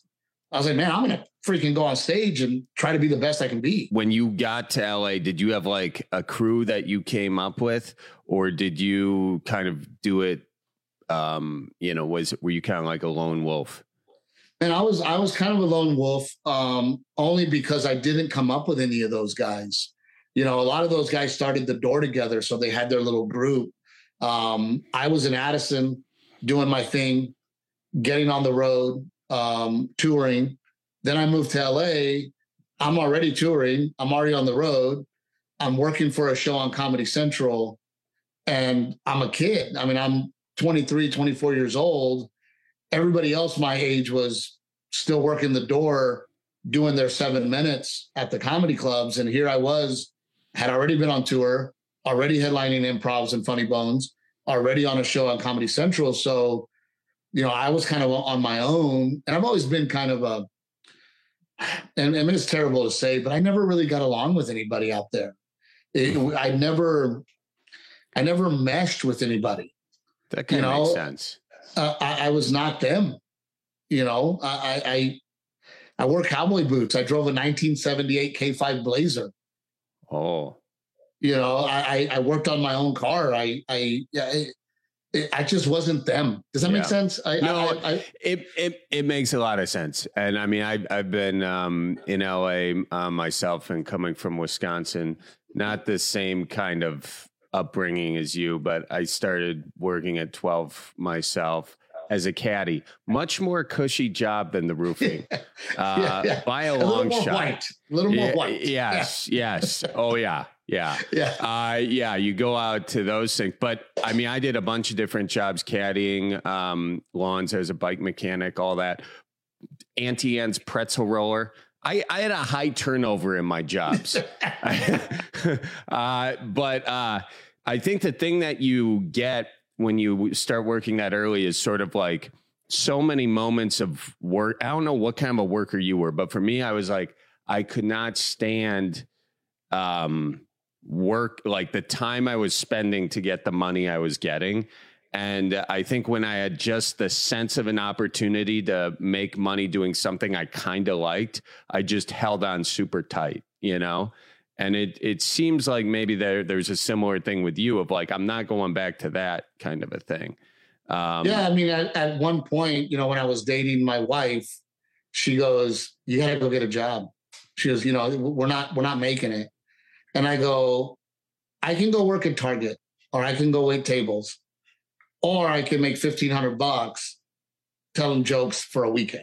I was like, man, I'm going to freaking go on stage and try to be the best I can be. When you got to L A, did you have like a crew that you came up with, or did you kind of do it? Um, you know, was were you kind of like a lone wolf? And I was I was kind of a lone wolf, um, only because I didn't come up with any of those guys. You know, a lot of those guys started the door together, so they had their little group. Um, I was in Addison doing my thing, getting on the road, um, touring. Then I moved to L A. I'm already touring. I'm already on the road. I'm working for a show on Comedy Central, and I'm a kid. I mean, I'm twenty-three, twenty-four years old. Everybody else my age was still working the door, doing their seven minutes at the comedy clubs. And here I was, had already been on tour, already headlining Improvs and Funny Bones, already on a show on Comedy Central. So, you know, I was kind of on my own. And I've always been kind of a, and I mean, it's terrible to say, but I never really got along with anybody out there. It, I never, I never meshed with anybody. That kind of you know? makes sense. Uh, I, I was not them, you know. I, I I wore cowboy boots. I drove a nineteen seventy-eight K five Blazer. Oh, you know, I I worked on my own car. I I I, I just wasn't them. Does that yeah. make sense? I, no, I, I, it it it makes a lot of sense. And I mean, I I've been um, in L A uh, myself, and coming from Wisconsin, not the same kind of upbringing as you, but I started working at twelve myself as a caddy. Much more cushy job than the roofing, uh, yeah, yeah. by a, a long little more shot. White. A little more yeah, white. Yes, yeah. yes. Oh yeah, yeah, yeah. Uh, yeah. You go out to those things, but I mean, I did a bunch of different jobs: caddying, um, lawns as a bike mechanic, all that. Auntie Anne's pretzel roller. I, I had a high turnover in my jobs, uh, but uh, I think the thing that you get when you start working that early is sort of like so many moments of work. I don't know what kind of a worker you were, but for me, I was like, I could not stand um, work, like the time I was spending to get the money I was getting. And I think when I had just the sense of an opportunity to make money doing something I kind of liked, I just held on super tight, you know? And it it seems like maybe there there's a similar thing with you of like, I'm not going back to that kind of a thing. Um, yeah, I mean, at, at one point, you know, when I was dating my wife, she goes, you got to go get a job. She goes, you know, we're not we're not making it. And I go, I can go work at Target, or I can go wait tables. Or I can make fifteen hundred bucks telling jokes for a weekend.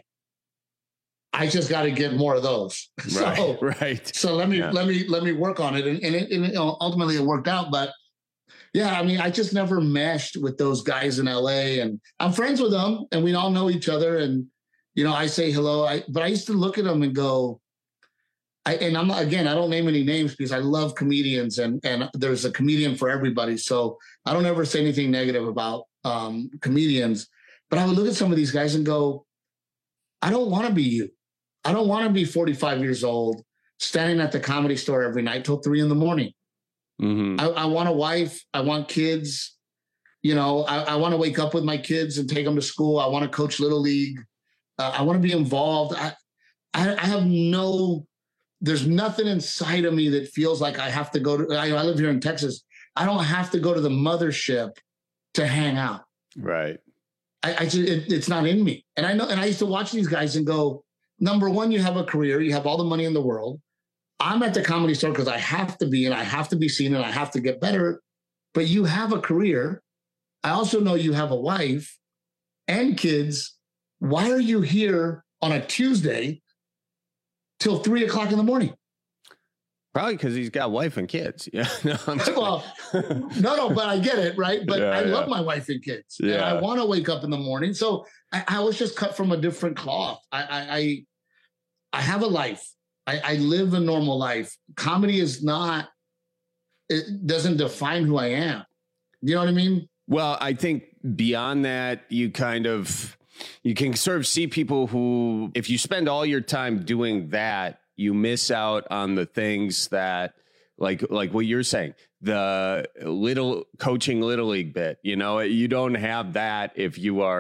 I just got to get more of those. Right, so, right. So let me yeah. let me let me work on it, and, and, it, and it, ultimately it worked out. But yeah, I mean, I just never meshed with those guys in L A, and I'm friends with them, and we all know each other. And you know, I say hello. I but I used to look at them and go, I, and I'm not, again, I don't name any names because I love comedians, and and there's a comedian for everybody. So I don't ever say anything negative about um, comedians, but I would look at some of these guys and go, I don't want to be you. I don't want to be forty-five years old, standing at the Comedy Store every night till three in the morning. Mm-hmm. I, I want a wife. I want kids. You know, I, I want to wake up with my kids and take them to school. I want to coach Little League. Uh, I want to be involved. I, I, I have no, there's nothing inside of me that feels like I have to go to, I, I live here in Texas. I don't have to go to the mothership to hang out. Right. I, I just, it, it's not in me. And I know, and I used to watch these guys and go, number one, you have a career, you have all the money in the world. I'm at the Comedy Store because I have to be, and I have to be seen, and I have to get better. But you have a career. I also know you have a wife and kids. Why are you here on a Tuesday till three o'clock in the morning? Probably because he's got wife and kids. Yeah. No, well, no, no, but I get it, right? But yeah, I yeah. love my wife and kids, yeah. and I want to wake up in the morning. So I, I was just cut from a different cloth. I, I, I, I have a life. I, I live a normal life. Comedy is not. It doesn't define who I am. You know what I mean? Well, I think beyond that, you kind of you can sort of see people who, if you spend all your time doing that, you miss out on the things that, like, like what you're saying, the little coaching Little League bit, you know, you don't have that if you are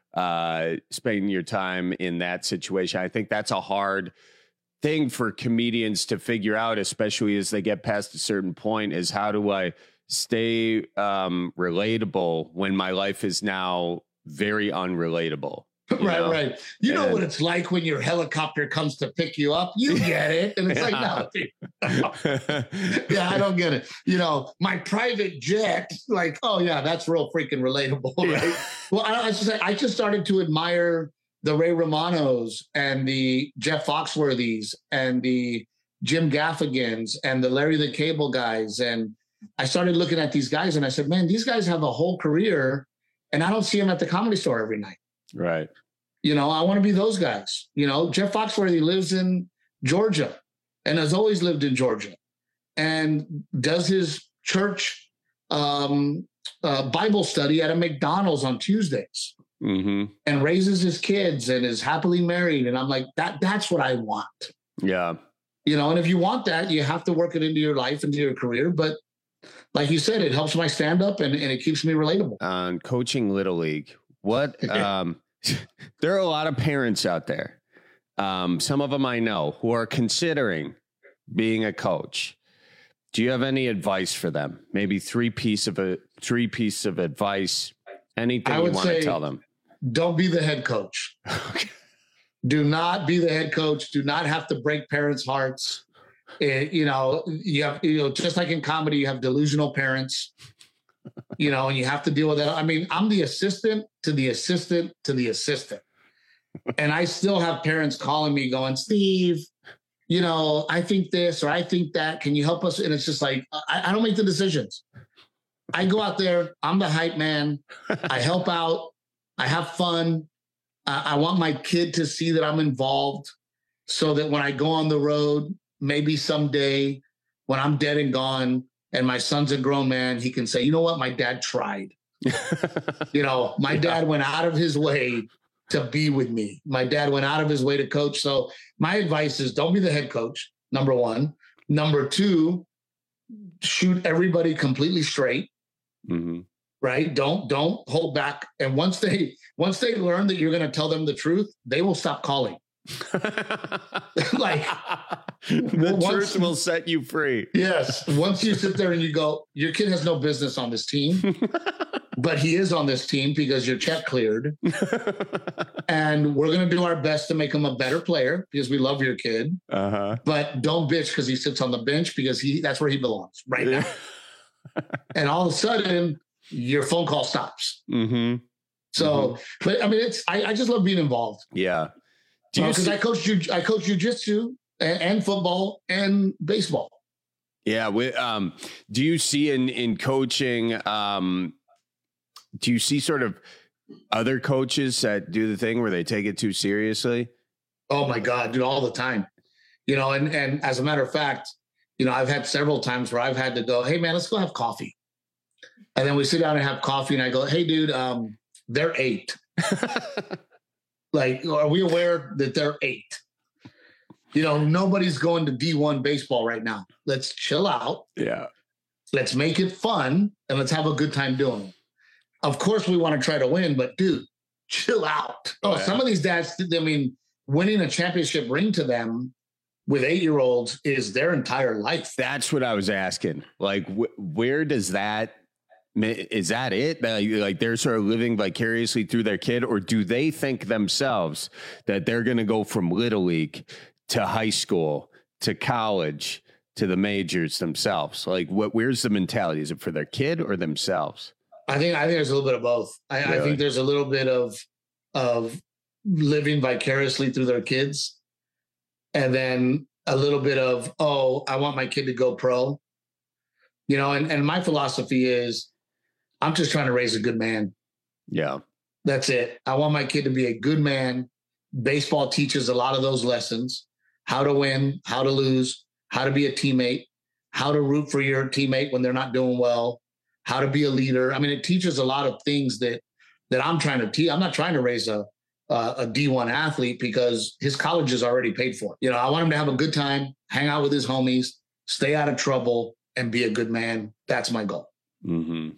uh, spending your time in that situation. I think that's a hard thing for comedians to figure out, especially as they get past a certain point, is how do I stay um, relatable when my life is now very unrelatable? Right, know? right. You know and, what it's like when your helicopter comes to pick you up. You get it. And it's like, no. Yeah, I don't get it. You know, my private jet, like, oh, yeah, that's real freaking relatable, right? Yeah. Well, I, I, just, I just started to admire the Ray Romanos and the Jeff Foxworthys and the Jim Gaffigans and the Larry the Cable guys. And I started looking at these guys and I said, man, these guys have a whole career and I don't see them at the Comedy Store every night. Right. You know, I want to be those guys. You know, Jeff Foxworthy lives in Georgia and has always lived in Georgia and does his church um, uh, Bible study at a McDonald's on Tuesdays mm-hmm. and raises his kids and is happily married. And I'm like, that that's what I want. Yeah. You know, and if you want that, you have to work it into your life, into your career. But like you said, it helps my stand up and, and it keeps me relatable. On coaching Little League. What um, there are a lot of parents out there. Um, some of them I know who are considering being a coach. Do you have any advice for them? Maybe three piece of a three piece of advice. Anything I you would want say, to tell them? Don't be the head coach. Do not be the head coach. Do not have to break parents' hearts. It, you know, you have, you know, just like in comedy, you have delusional parents. You know, and you have to deal with that. I mean, I'm the assistant to the assistant to the assistant. And I still have parents calling me going, Steve, you know, I think this or I think that. Can you help us? And it's just like, I, I don't make the decisions. I go out there. I'm the hype man. I help out. I have fun. I, I want my kid to see that I'm involved so that when I go on the road, maybe someday when I'm dead and gone, and my son's a grown man, he can say, you know what? My dad tried. You know, my yeah. dad went out of his way to be with me. My dad went out of his way to coach. So my advice is don't be the head coach, number one. Number two, shoot everybody completely straight. Mm-hmm. Right? Don't, don't hold back. And once they, once they learn that you're going to tell them the truth, they will stop calling. Like the once, truth will set you free. Yes. Once you sit there and you go, your kid has no business on this team, but he is on this team because your check cleared. And we're going to do our best to make him a better player because we love your kid. Uh-huh. But don't bitch because he sits on the bench because he that's where he belongs right now. And all of a sudden, your phone call stops. Mm-hmm. So, mm-hmm. but I mean, it's I, I just love being involved. Yeah. Because uh, I coach you, I coach jujitsu and, and football and baseball. Yeah. We, um, do you see in in coaching? Um, do you see sort of other coaches that do the thing where they take it too seriously? Oh my God, dude, all the time. You know, and and as a matter of fact, you know, I've had several times where I've had to go, hey man, let's go have coffee, and then we sit down and have coffee, and I go, hey dude, um, they're eight. Like, are we aware that they're eight? You know, nobody's going to D one baseball right now. Let's chill out. Yeah. Let's make it fun and let's have a good time doing it. Of course, we want to try to win, but dude, chill out. Oh, yeah. Some of these dads, I mean, winning a championship ring to them with eight-year-olds is their entire life. That's what I was asking. Like, wh- where does that, is that it? Like they're sort of living vicariously through their kid, or do they think themselves that they're going to go from Little League to high school to college to the majors themselves? Like, what? Where's the mentality? Is it for their kid or themselves? I think I think there's a little bit of both. I, really? I think there's a little bit of of living vicariously through their kids, and then a little bit of, oh, I want my kid to go pro. You know, and and my philosophy is, I'm just trying to raise a good man. Yeah. That's it. I want my kid to be a good man. Baseball teaches a lot of those lessons: how to win, how to lose, how to be a teammate, how to root for your teammate when they're not doing well, how to be a leader. I mean, it teaches a lot of things that that I'm trying to teach. I'm not trying to raise a uh, a D one athlete because his college is already paid for. You know, I want him to have a good time, hang out with his homies, stay out of trouble, and be a good man. That's my goal. Mm-hmm.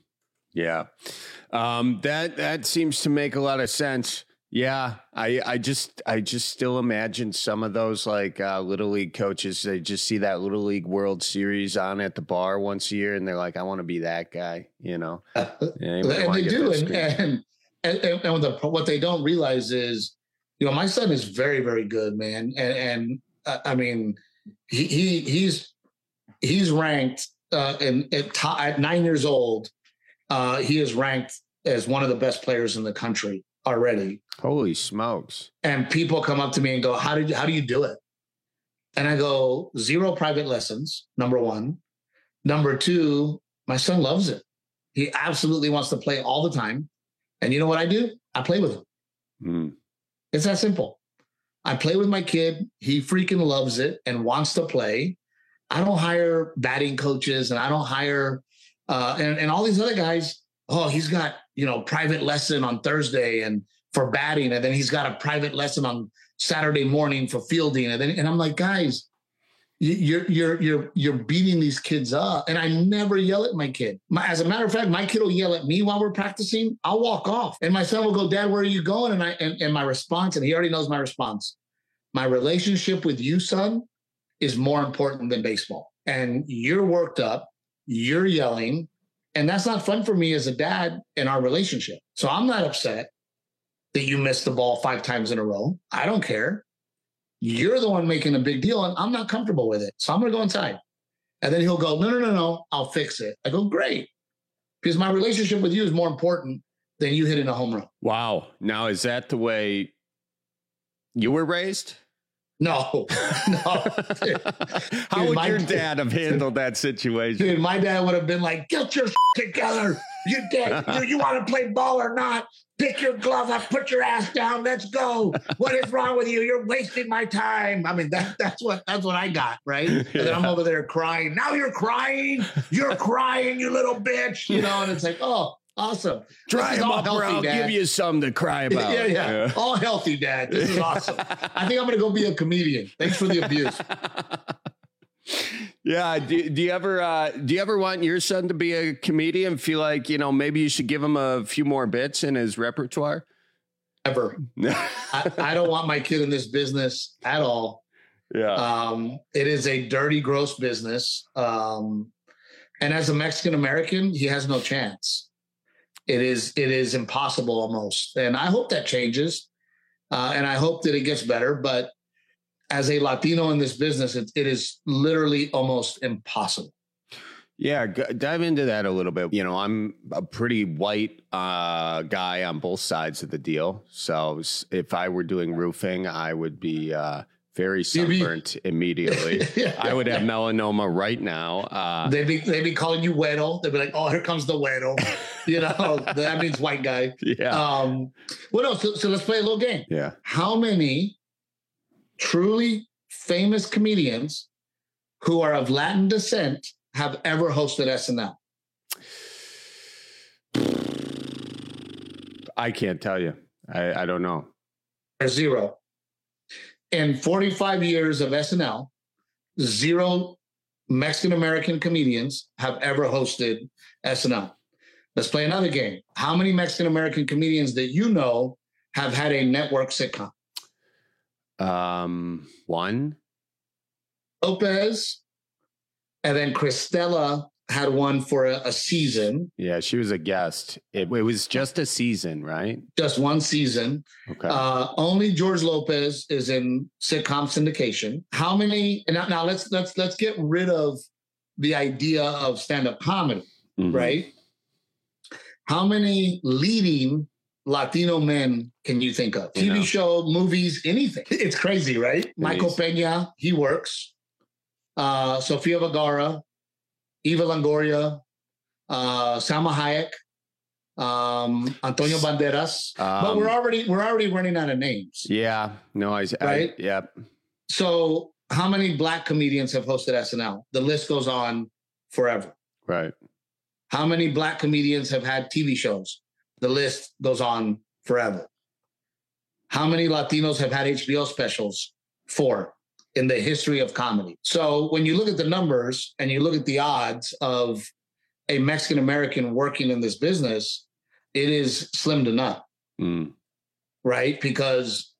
Yeah. Um, that, that seems to make a lot of sense. Yeah. I, I just, I just still imagine some of those like uh, Little League coaches, they just see that Little League World Series on at the bar once a year. And they're like, I want to be that guy, you know? Uh, and they do. And, and, and, and the, what they don't realize is, you know, my son is very, very good, man. And, and uh, I mean, he, he he's, he's ranked uh, in, at, t- at nine years old. Uh, he is ranked as one of the best players in the country already. Holy smokes. And people come up to me and go, how did you, how do you do it? And I go, zero private lessons, number one. Number two, my son loves it. He absolutely wants to play all the time. And you know what I do? I play with him. Mm. It's that simple. I play with my kid. He freaking loves it and wants to play. I don't hire batting coaches, and I don't hire uh, and, and all these other guys. Oh, he's got, you know, private lesson on Thursday and for batting. And then he's got a private lesson on Saturday morning for fielding. And then, and I'm like, guys, you're, you're, you're, you're beating these kids up. And I never yell at my kid. My, as a matter of fact, my kid will yell at me while we're practicing. I'll walk off and my son will go, Dad, where are you going? And I, and, and my response, and he already knows my response. My relationship with you, son, is more important than baseball. And you're worked up, you're yelling. And that's not fun for me as a dad in our relationship. So I'm not upset that you missed the ball five times in a row. I don't care. You're the one making a big deal, and I'm not comfortable with it. So I'm going to go inside. And then he'll go, no, no, no, no, I'll fix it. I go, great. Because my relationship with you is more important than you hitting a home run. Wow. Now, is that the way you were raised? No, no. Dude, How would my, your dad have handled that situation? Dude, my dad would have been like, get your together. You dad, you, you want to play ball or not? Pick your glove up, put your ass down. Let's go. What is wrong with you? You're wasting my time. I mean, that, that's what that's what I got, right? And then I'm over there crying. Now you're crying. You're crying, you little bitch. You know, and it's like, oh, awesome. Dry him up, or I'll give you something to cry about. Yeah, yeah, yeah. All healthy, Dad. This is awesome. I think I'm going to go be a comedian. Thanks for the abuse. Yeah. Do, do you ever uh, do you ever want your son to be a comedian? Feel like, you know, maybe you should give him a few more bits in his repertoire? Ever. I, I don't want my kid in this business at all. Yeah. Um, it is a dirty, gross business. Um, and as a Mexican American, he has no chance. It is it is impossible almost. And I hope that changes. Uh, and I hope that it gets better. But as a Latino in this business, it, it is literally almost impossible. Yeah, g- dive into that a little bit. You know, I'm a pretty white uh, guy on both sides of the deal. So if I were doing roofing, I would be uh, very sunburnt immediately. Yeah. I would have melanoma right now. Uh, they'd be they'd be calling you güero. They'd be like, "Oh, here comes the güero." You know, that means white guy. Yeah. Um, well, no. So, so let's play a little game. Yeah. How many truly famous comedians who are of Latin descent have ever hosted S N L? I can't tell you. I, I don't know. There's zero. In forty-five years of S N L, zero Mexican-American comedians have ever hosted S N L. Let's play another game. How many Mexican-American comedians that you know have had a network sitcom? Um, one. Lopez, and then Cristela had one for a, a season. Yeah, she was a guest. It, it was just a season, right? Just one season. Okay. Uh, only George Lopez is in sitcom syndication. How many? And now, now let's let's let's get rid of the idea of stand-up comedy, mm-hmm. right? How many leading Latino men can you think of? T V you know. show, movies, anything. It's crazy, right? It Michael is. Peña, he works. Uh, Sofia Vergara, Eva Longoria, uh, Salma Hayek, um, Antonio Banderas. Um, but we're already we're already running out of names. Yeah. No, I right. I, yep. So how many black comedians have hosted S N L? The list goes on forever. Right. How many black comedians have had T V shows? The list goes on forever. How many Latinos have had H B O specials? Four in the history of comedy. So when you look at the numbers and you look at the odds of a Mexican American working in this business, it is slim to none. Mm. Right? Because,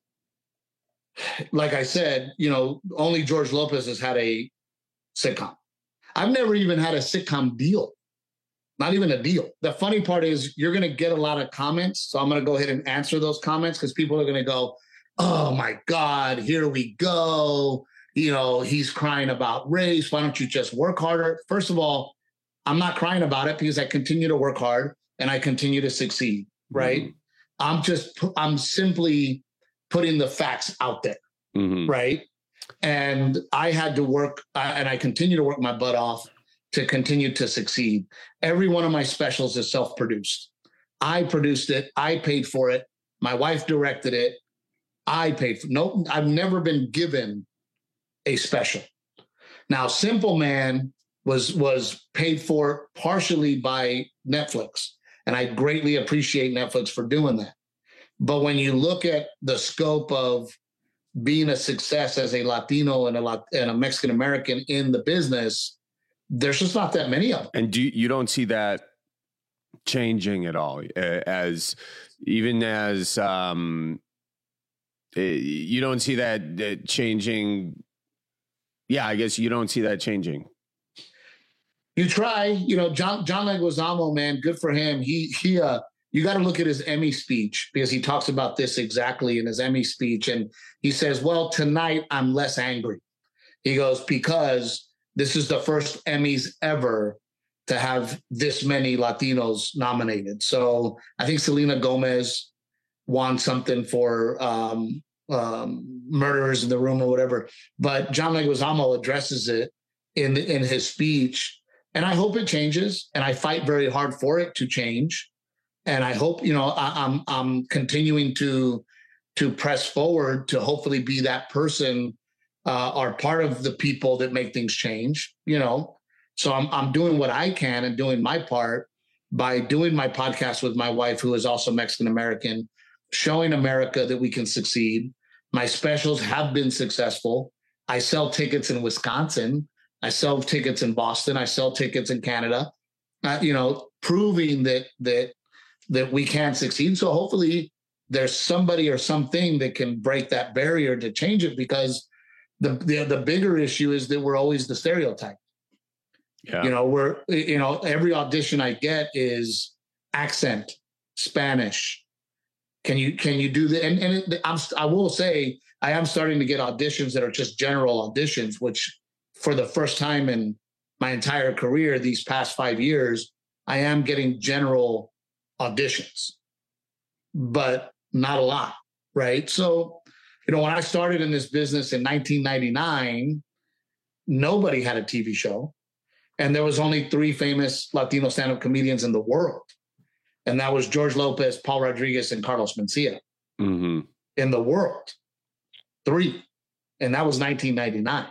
like I said, you know, only George Lopez has had a sitcom. I've never even had a sitcom deal. Not even a deal. The funny part is you're going to get a lot of comments. So I'm going to go ahead and answer those comments because people are going to go, oh my God, here we go. You know, he's crying about race. Why don't you just work harder? First of all, I'm not crying about it because I continue to work hard and I continue to succeed, right? Mm-hmm. I'm just, I'm simply putting the facts out there, mm-hmm. right? And I had to work, uh, and I continue to work my butt off to continue to succeed. Every one of my specials is self-produced. I produced it. I paid for it. My wife directed it. I paid for it. No, I've never been given a special. Now, Simple Man was, was paid for partially by Netflix. And I greatly appreciate Netflix for doing that. But when you look at the scope of being a success as a Latino and a, and a Mexican American in the business, there's just not that many of them. And do you, you don't see that changing at all? Uh, as even as um, uh, you don't see that uh, changing. Yeah, I guess you don't see that changing. You try, you know, John John Leguizamo, man, good for him. He he uh you got to look at his Emmy speech because he talks about this exactly in his Emmy speech. And he says, well, tonight I'm less angry. He goes, because this is the first Emmys ever to have this many Latinos nominated. So I think Selena Gomez won something for um, um, Murderers in the Room or whatever. But John Leguizamo addresses it in in his speech. And I hope it changes, and I fight very hard for it to change. And I hope, you know, I, I'm I'm continuing to to press forward to hopefully be that person uh, or part of the people that make things change. You know, so I'm I'm doing what I can and doing my part by doing my podcast with my wife, who is also Mexican American, showing America that we can succeed. My specials have been successful. I sell tickets in Wisconsin. I sell tickets in Boston. I sell tickets in Canada, uh, you know, proving that that that we can succeed. So hopefully there's somebody or something that can break that barrier to change it, because the the, the bigger issue is that we're always the stereotype. Yeah. You know, we're, you know, every audition I get is accent, Spanish. Can you can you do that? And, and it, I'm, I will say I am starting to get auditions that are just general auditions, which for the first time in my entire career, these past five years, I am getting general auditions, but not a lot, right? So, you know, when I started in this business in nineteen ninety-nine, nobody had a T V show. And there was only three famous Latino stand-up comedians in the world. And that was George Lopez, Paul Rodriguez, and Carlos Mencia mm-hmm. in the world. Three. And that was nineteen ninety-nine.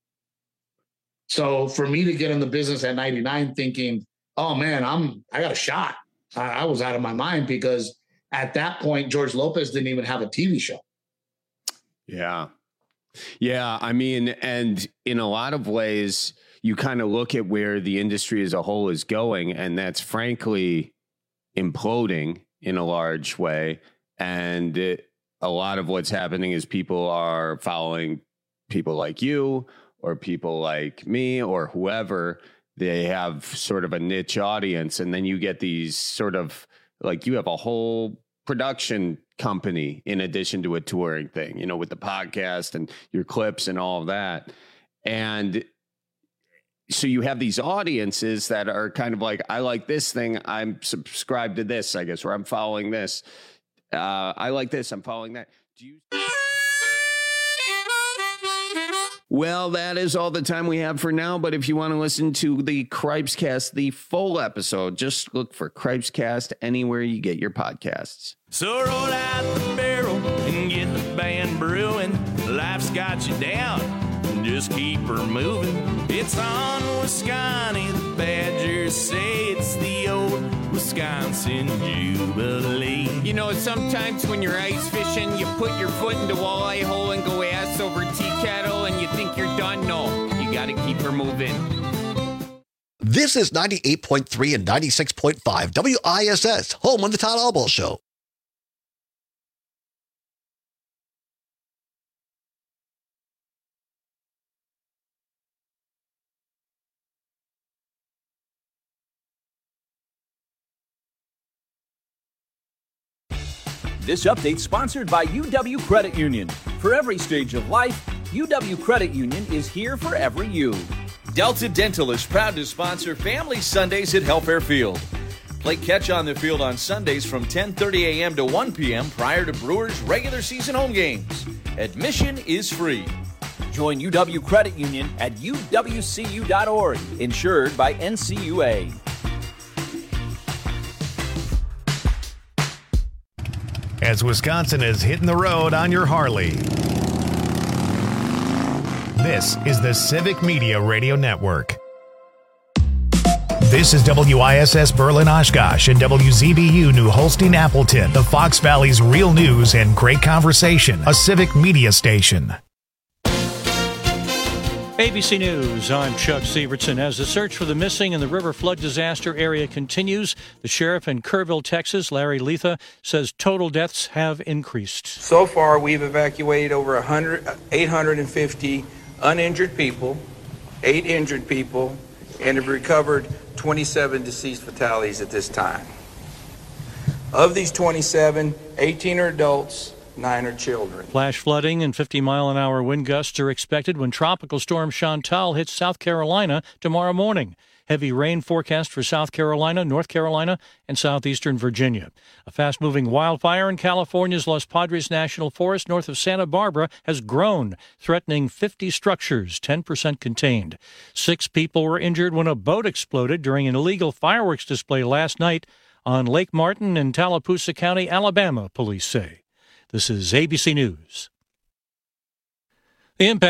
So for me to get in the business at ninety-nine thinking, oh man, I'm, I got a shot. I, I was out of my mind, because at that point, George Lopez didn't even have a T V show. Yeah. Yeah. I mean, and in a lot of ways, you kind of look at where the industry as a whole is going, and that's frankly imploding in a large way. And it, a lot of what's happening is people are following people like you, or people like me, or whoever. They have sort of a niche audience. And then you get these sort of, like, you have a whole production company in addition to a touring thing, you know, with the podcast and your clips and all of that. And so you have these audiences that are kind of like, I like this thing, I'm subscribed to this, I guess, or I'm following this. Uh, I like this, I'm following that. Do you... Well, that is all the time we have for now. But if you want to listen to the Cripescast, the full episode, just look for Cripescast anywhere you get your podcasts. So roll out the barrel and get the band brewing. Life's got you down, just keep her moving. It's on Wisconsin, the Badgers say it's the old Wisconsin Jubilee. You know, sometimes when you're ice fishing, you put your foot in the walleye hole and go ass over tea kettle, and you think you're done. No, you got to keep her moving. This is ninety-eight point three and ninety-six point five W I S S, home on the Todd Albaugh Show. This update sponsored by U W Credit Union. For every stage of life, U W Credit Union is here for every you. Delta Dental is proud to sponsor Family Sundays at Helfair Field. Play catch on the field on Sundays from ten thirty a.m. to one p.m. prior to Brewers' regular season home games. Admission is free. Join U W Credit Union at U W C U dot org, insured by N C U A. As Wisconsin is hitting the road on your Harley. This is the Civic Media Radio Network. This is W I S S Berlin Oshkosh and W Z B U New Holstein Appleton, the Fox Valley's real news and great conversation, a Civic Media station. A B C News, I'm Chuck Sievertson. As the search for the missing in the river flood disaster area continues, the sheriff in Kerrville, Texas, Larry Letha, says total deaths have increased. So far, we've evacuated over one hundred, eight hundred fifty uninjured people, eight injured people, and have recovered twenty-seven deceased fatalities at this time. Of these twenty-seven, eighteen are adults, nine are children. Flash flooding and fifty mile an hour wind gusts are expected when Tropical Storm Chantal hits South Carolina tomorrow morning. Heavy rain forecast for South Carolina, North Carolina, and southeastern Virginia. A fast-moving wildfire in California's Los Padres National Forest north of Santa Barbara has grown, threatening fifty structures, ten percent contained. Six people were injured when a boat exploded during an illegal fireworks display last night on Lake Martin in Tallapoosa County, Alabama, police say. This is A B C News. The impact